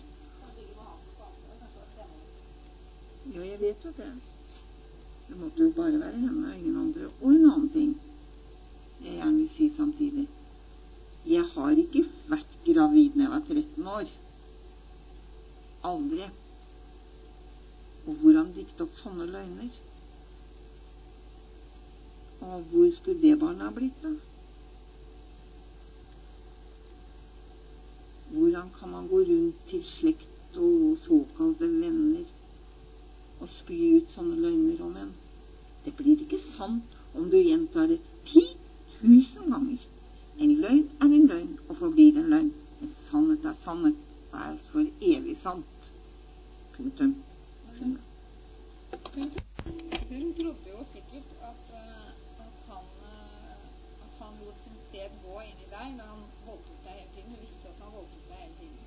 Ja, jeg vet jo det. Det måtte jo bare være henne og ingen andre. Og en annen ting jeg gjerne vil si samtidig. Jeg har ikke vært gravid når jeg var tretten år. Aldri. Og hvordan dikte opp sånne løgner? Og hvor skulle det barnet ha blitt da? Hvordan kan man gå rundt til slekt og såkalte venner og spy ut sånne løgner om en? Det blir ikke sant om du gjentar det ti tusen ganger. En løgn er en løgn, og forblir en løgn. En sannhet er sannhet, og er for evig sant. Punktum. Hun, hun trodde jo sikkert at, uh, at, han, uh, at han lot sin sted gå inn i deg når han voldtok deg hele tiden. Hun visste at han voldtok deg hele tiden.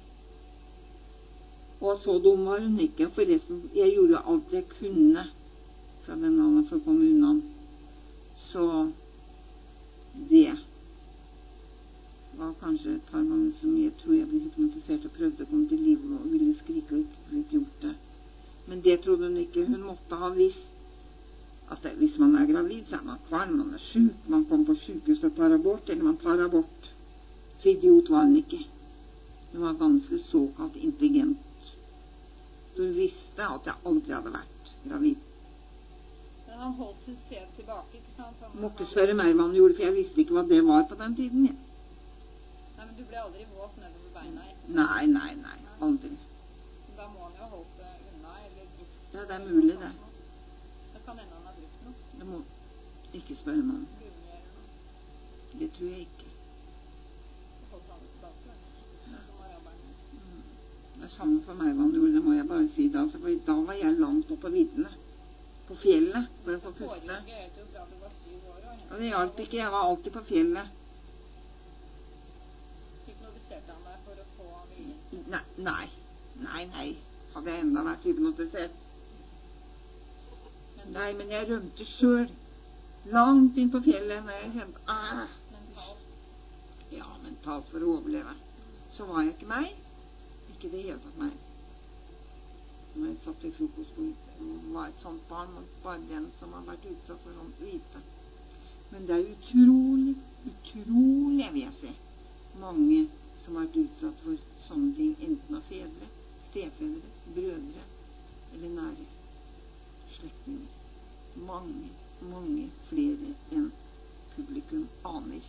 Og så dum var hun ikke. Forresten, jeg gjorde alt jeg kunne fra den alderen for å komme unna. Så det var kanskje et par ganger som jeg tror jeg ble hypnotisert og prøvde å komme til liv og ville skrike og ikke ble gjort det. Men det trodde hun ikke. Hun måtte ha visst at det, hvis man er gravid, så er man kvalm, man er syk, man kommer på sykehus og tar abort, eller man tar abort. Så idiot var hun ikke. Hun var ganske såkalt intelligent. Så hun visste at jeg aldri hadde vært gravid. Men han holdt sin sted tilbake, ikke sant? Han, Må ikke spørre meg hva han gjorde, for jeg visste ikke hva det var på den tiden. Ja. Nei, men du ble aldri våt nedover beina etterpå? Nei, nei, nei, aldri. Da må han jo ha holdt det unna, eller brukt. Ja, det er mulig det. Det kan hende han har brukt noe. Det må ikke spørre meg om. Gummi eller noe. Det tror jeg ikke. Så holdt han det tilbake, da. Som araberne. Mm. Det er samme for meg hva han gjorde, det må jeg bare si da. Altså, for da var jeg langt oppe på viddene. På fjellet, for å få puste. Og det hjalp ikke, jeg var alltid på fjellet. Hypnotiserte han deg for å få viljen? Nei, nei, nei, nei. Hadde jeg enda vært hypnotisert. Men, nei, men jeg rømte selv. Langt inn på fjellet, når jeg kjente, ah. Mentalt? Ja, mentalt for å overleve. Så var jeg ikke meg. Ikke det hele tatt meg. Når jeg satt i frokostbordet og var et sånt barn, og bare den som har vært utsatt for sånt lite. Men det er utrolig, utrolig, vil jeg si, mange som har vært utsatt for sånne ting, enten av fedre, stefedre, brødre eller nære slektninger. Mange, mange flere enn publikum aner.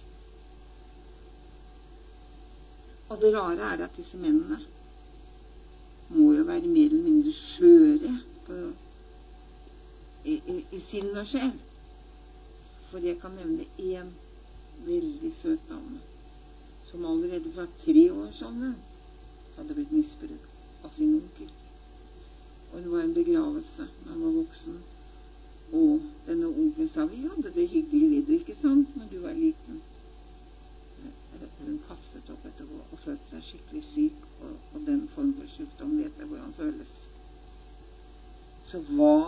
Og det rare er at disse mennene må jo være mer eller mindre skjøre på, i, i, i sinn og sjel. For jeg kan nevne en veldig søt dame som allerede fra tre års alder hadde blitt misbrukt av sin onkel. Og det var en begravelse da han var voksen. Og denne onkelen sa, vi hadde det hyggelig videre, ikke sant, når du var liten. Hun kastet opp etterpå og følte seg skikkelig syk, og, og den form for sykdom vet jeg hvordan føles. Så hva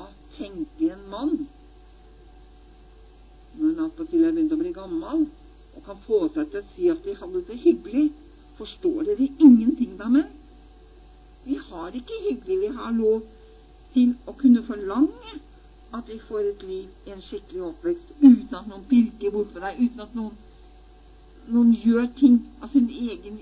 hun attpåtil er begynt å bli gammel, og kan få seg til å si at de hadde det hyggelig. Forstår dere ingenting da, men? Vi har det ikke hyggelig. Vi har lov til å kunne forlange at vi får et liv, en skikkelig oppvekst, uten at noen pirker bort på deg, uten at noen, noen gjør ting av sin egen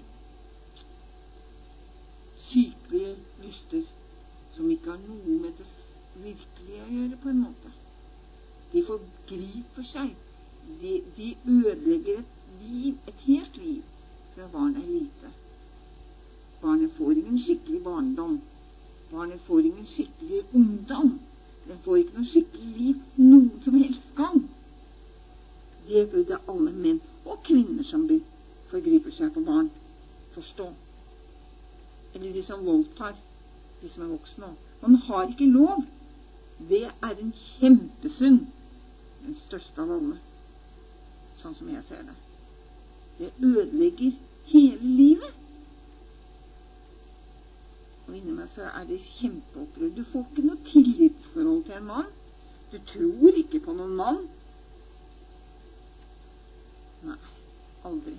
sykelige lyster, som ikke har noe med det virkelige å gjøre, på en måte. De forgriper seg. De, de ødelegger et liv, et helt liv, fra barnet er lite. Barnet får ingen skikkelig barndom. Barnet får ingen skikkelig ungdom. Den får ikke noe skikkelig liv noen som helst gang. Det burde alle menn og kvinner som forgriper seg på barn, forstå. Eller de som voldtar, de som er voksne. Man har ikke lov. Det er en kjempesynd. Den største av alle. Sånn som jeg ser det. Det ødelegger hele livet. Og inni meg så er det kjempeopprør. Du får ikke noe tillitsforhold til en mann. Du tror ikke på noen mann. Nei, aldri.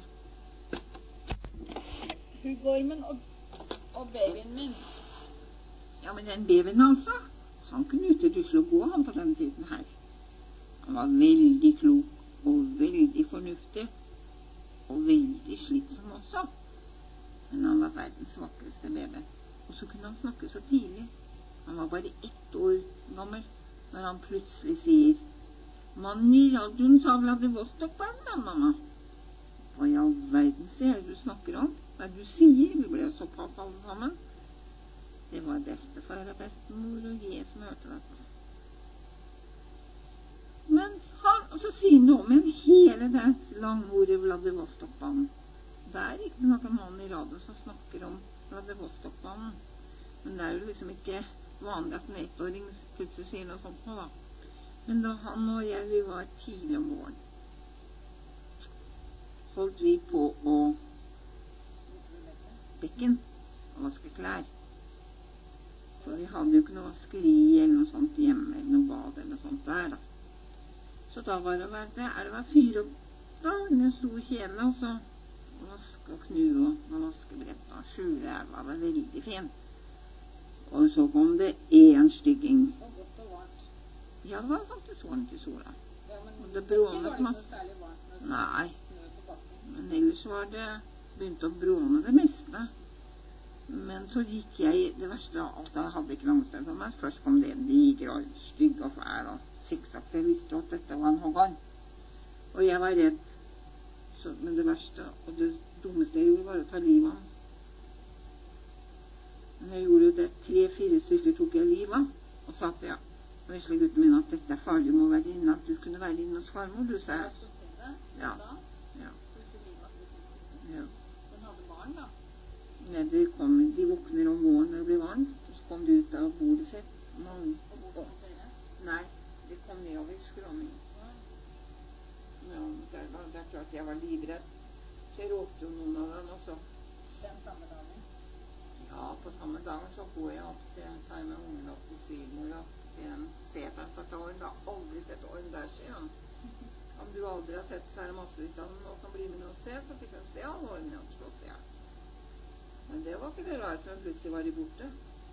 Huggormen og, og babyen min. Ja, men den babyen altså, han kunne ut til Oslo gå, han på den tiden her. Han var veldig klok og veldig fornuftig og veldig slitsom også. Men han var verdens vakreste baby. Og så kunne han snakke så tidlig. Han var bare ett år gammel når han plutselig sier: «Mannen i radioen sa Vladivostok-banen, da, mamma.» Hva i all verden ser du snakker om? Hva du sier? Vi ble så papp alle sammen. Det var bestefar og bestemor og jeg som hørte dette. Men han, og så sier han om igjen hele det langordet Vladivostok-banen. Det er ikke noen mann i radio som snakker om Vladivostok-banen. Men det er jo liksom ikke vanlig at en ettåring plutselig sier noe sånt nå, da. Men da han og jeg, vi var tidlig om morgenen, holdt vi på å bekken og vaske klær. For vi hadde jo ikke noe vaskeri eller noe sånt hjemme, eller noe bad eller noe sånt der, da. Så da var det vært det, er det var fyre opp da, under en stor kjele, og så vaske og knu og med vaskebrett og skjule, det var veldig fint. Og så kom det en stygging. Og godt og varmt. Ja, det var faktisk varmt i sola. Ja, men Og det ikke brånet var det ikke masse. noe særlig varmt når det Nei, snø på bakken. men ellers var det begynt å bråne det meste. Men så gikk jeg, det verste av alt, jeg hadde ikke langstøv på meg. Først kom det en diger og stygg og fæl og sikksakk. Jeg visste at dette var en hoggarn. Og jeg var redd. Så, men det verste og det dummeste jeg gjorde var å ta livet av ham. Men jeg gjorde det. Tre-fire stykker tok jeg livet av. Og sa til ja, vesle gutten min at dette er farlig, må være inne, at du kunne være inne hos farmor, du, sa jeg. Så stille, Ja. da, Ja. så ikke livet at du fikk. Ja. Den hadde barn, da. Nei, de, kom, de våkner om våren når det blir varmt, og så kom de ut av bordet sitt. Man, Og bort og, til dere. nei, de kom nedover skråningen. Ja. Ja, det, var, det er klart jeg var livredd. Så jeg råpte jo noen av dem, og så, Den samme dagen. ja, på samme dagen så går jeg opp til, tar jeg med ungen opp til svigermor, og til en seteren for et år. Jeg har aldri sett åren der, sier han. Om du aldri har sett, så er det massevis av dem, og kan bli med og se, så fikk han se alle årene jeg hadde slått i hjel. Men det var ikke det rare som plutselig var de borte.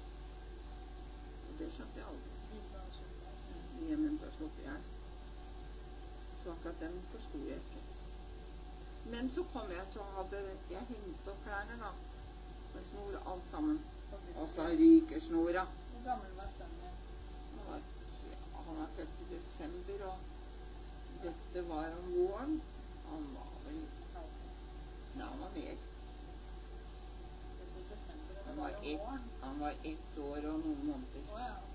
Og det skjønte jeg aldri. De hjemmen til å slå i hjel. Så akkurat den forstod jeg ikke. Men så kom jeg, så hadde jeg hengt opp klærne da. Og snor alt sammen. Og så ryker snora. Hvor gammel var sønnen din? Han var, ja, han var født i desember, og dette var om våren. Han var vel, nei, han var mer. I desember, og det Han var var, jo ett, våren. han var ett år og noen måneder. Å ja.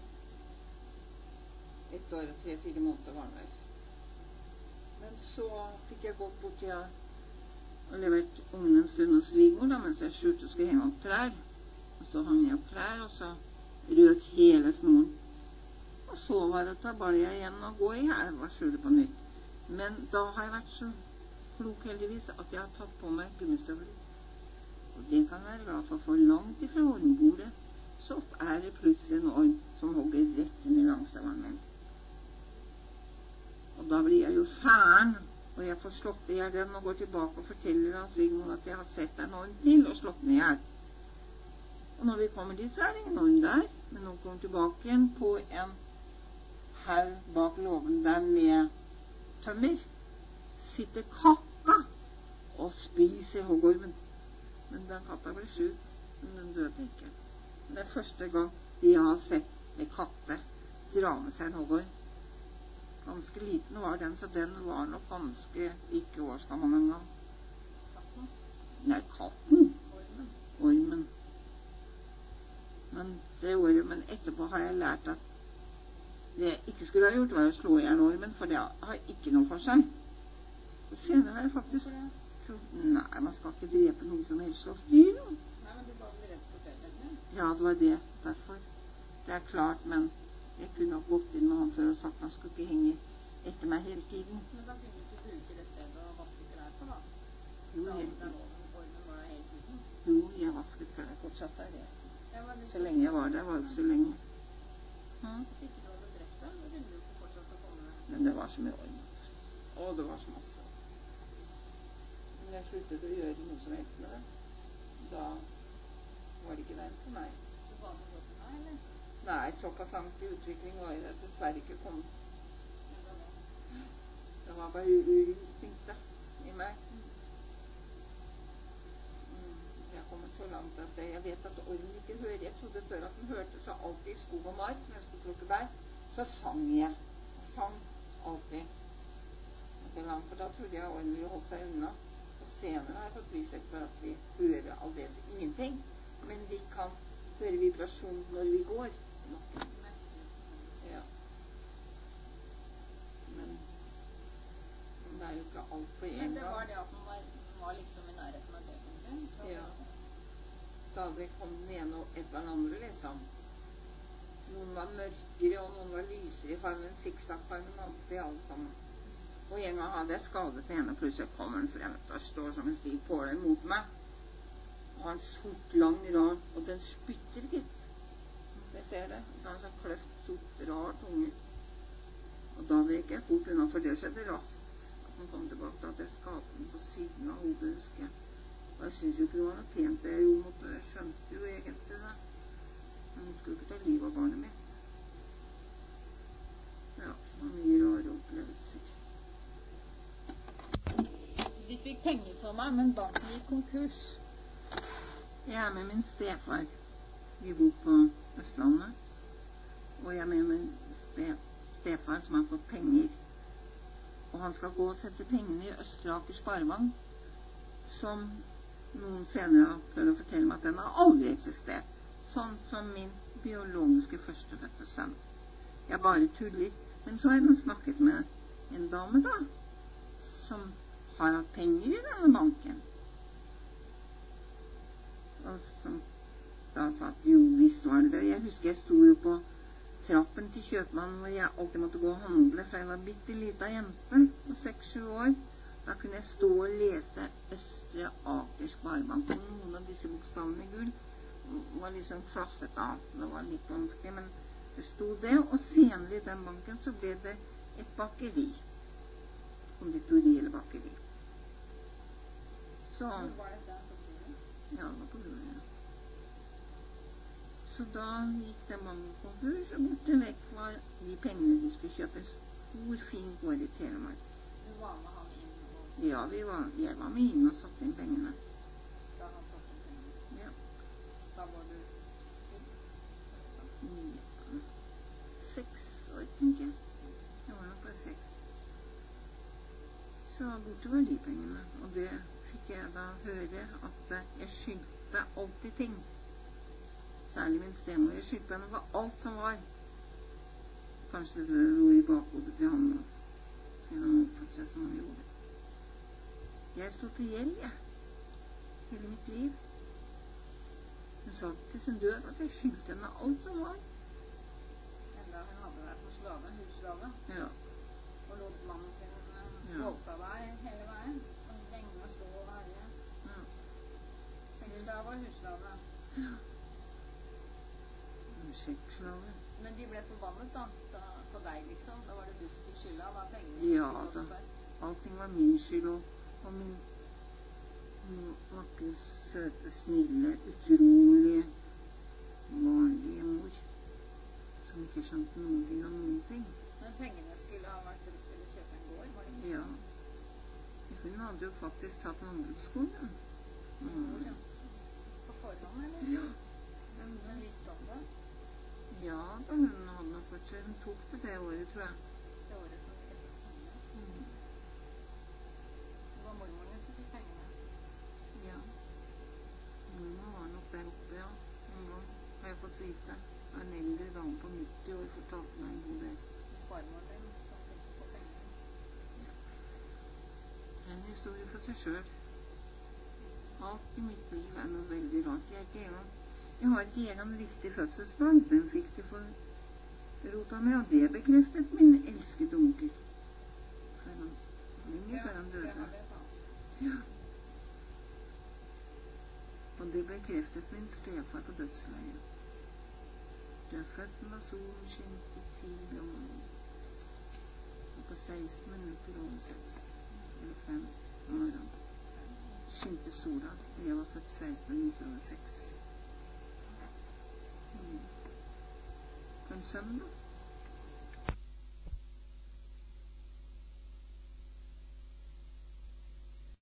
Ett år og tre-fire måneder var han vel. Men så fikk jeg gått bort til jeg og levert ungen en stund hos svigermor, da, mens jeg skjulte og skulle henge opp klær. Og så hang jeg opp klær, og så røk hele snoren. Og så var det å ta balja igjen og gå i her, var skjulet på nytt. Men da har jeg vært så klok heldigvis at jeg har tatt på meg gummistøvler. Og det kan jeg være glad for, for langt ifra ormbordet så er det plutselig en orm som hogger rett inn i langstøvelen min. Og da blir jeg jo færen, og jeg får slått i hjel den og går tilbake og forteller han Sigmund at jeg har sett en orm til og slått den i hjel. Og når vi kommer dit, så er det ingen orm der, men når vi kommer tilbake igjen på en haug bak låven der med tømmer, sitter katta og spiser hoggormen. Men den katta ble sjuk, men den døde ikke. Det er første gang jeg har sett en katte dra med seg en hoggorm. Ganske liten var den, så den var nok ganske ikke årsgammel en gang. Katten? Nei, katten. Ormen. Ormen. Men det ormen etterpå har jeg lært at det jeg ikke skulle ha gjort var å slå igjen ormen, for det har ikke noe for seg. Og senere har jeg faktisk trodd, nei, man skal ikke drepe noe som helst slags dyr. Nei, men du var vel redd for døden? Ja, det var det, derfor. Det er klart, men jeg kunne ha gått inn med han før og sagt han skulle ikke henge etter meg hele tiden. Men da kunne du ikke bruke det stedet og vaske klær på, da? Jo, Da helt, den ormen var der hele tiden? jo, jeg vasket klær fortsatt der. Ja, men hvis Så lenge jeg var der, var det ikke så lenge. Hm? Hvis ikke du hadde drept den, da kunne du ikke fortsatt å komme med. Men det var så mye orm. Å, det var så masse. Men jeg sluttet å gjøre noe som helst med det. Da var det ikke verdt for meg. Du badet også med, eller? Nei, såpass langt i utvikling var jeg dessverre ikke kommet. Det var bare urinstinktet i meg. Mm, jeg er kommet så langt at jeg vet at ormen ikke hører. Jeg trodde før at den hørte så alltid i skog og mark når jeg skulle plukke bær. Så sang jeg. Jeg sang alltid. For da trodde jeg ormen ville holde seg unna. Og senere har jeg fått vishet for at vi hører aldeles ingenting. Men vi kan høre vibrasjon når vi går. Ja. Men det er jo ikke alt på en gang. Men det var det at man var, var liksom i nærheten av døden? Ja. Stadig kom den ene og etter den andre, liksom. Noen var mørkere, og noen var lysere i farmen. Sikksakk-farmen alltid, alle sammen. Og en gang hadde jeg skadet til henne, plutselig kom den frem, og står som en stiv påle mot meg. Og har en sort, lang rar, og den spytter ikke. Jeg ser det. Så har en sånn kløft, sort, rar tunge. Og da vek jeg fort unna, for det skjedde raskt. At den kom tilbake, da hadde jeg skadet den på siden av hodet, husker jeg. Og jeg synes jo ikke det var noe pent det jeg gjorde mot det. Jeg skjønte jo egentlig det. Men hun skulle ikke ta liv av barnet mitt. Ja, det var mye rare opplevelser. De fikk penger for meg, men banken gikk konkurs. Jeg er med min stefar. Vi bor på Østlandet. Og jeg er med min stefar som har fått penger. Og han skal gå og sette pengene i Østre Aker Sparebank, som noen senere har prøvd å fortelle meg at den har aldri eksistert. Sånn som min biologiske førstefødte sønn. Jeg bare tuller. Men så har jeg snakket med en dame da, som har hatt penger i denne banken. Og som da sa at jo, visst var det det. Jeg husker jeg sto jo på trappen til kjøpmannen hvor jeg alltid måtte gå og handle fra jeg var bitte lita jente på seks-sju år. Da kunne jeg stå og lese Østre Aker Sparebank. Og noen av disse bokstavene i gull var liksom flasset av. Det var litt vanskelig, men det sto det. Og senere i den banken så ble det et bakeri. Konditori eller bakeri. Så Hvor var dette? På Grorud? ja, det var på Grorud, ja. Så da gikk den banken konkurs, og borte vekk var de pengene de skulle kjøpe en stor, fin gård i Telemark. Du var med han inn, og Ja, vi var, jeg var med inn og satt inn pengene. da han satt inn pengene. Ja. Da var du syv? Ja. Seks år, tenker jeg. Jeg var nok bare seks. Så borte var de pengene, og det fikk jeg da høre at jeg skyldte alltid ting. Særlig min stemor. Jeg skyldte henne for alt som var. Kanskje det lå i bakhodet til han nå, siden han oppførte seg som han gjorde. Jeg stod til gjeld, jeg. Hele mitt liv. Hun sa til sin død at jeg skyldte henne alt som var. Enda hun hadde deg som slave, husslave, Ja. og lot mannen sin Ja. uh, voldta deg hele veien. Og lenge og slå og herje. Ja. Sexslave og husslave. Ja. sjekkslaver. Men de ble forbannet da, da på deg, liksom. Da var det du som fikk skylda. Hva pengene? Ja da. Allting var min skyld, og, og min, min vakre, søte, snille, utrolige, vanlige mor, som ikke skjønte noen ting av noen ting. Men pengene skulle ha vært brukt til å kjøpe en gård, var det ikke? Ja. Hun hadde jo faktisk tatt landbruksskolen. Mm. Ja. På forhånd, eller? Ja. Hun visste om det? Ja, da hun hadde nok vært seg. Hun tok det det året, tror jeg. Det året som hun fikk pengene? Mm. Det var mormoren som fikk pengene? Ja. Mamma var nok der oppe, ja. En gang har jeg fått vite. En eldre dame på nitti år fortalte meg en god del. Farmoren din som fikk på pengene? Ja. Det er en historie for seg selv. Alt i mitt liv er noe veldig rart. Jeg, ikke engang, jeg har ikke engang riktig fødselsdag. Den fikk de for rota med, og det bekreftet min elskede onkel. For han, lenge før han døde. Ja. Og det bekreftet min stefar på dødsleiet. Du er født når solen skinte tidlig om morgenen. Og på seksten minutter over seks. Eller fem om morgenen. Skinte sola. Jeg var født seksten minutter over seks. Mm. På en søndag.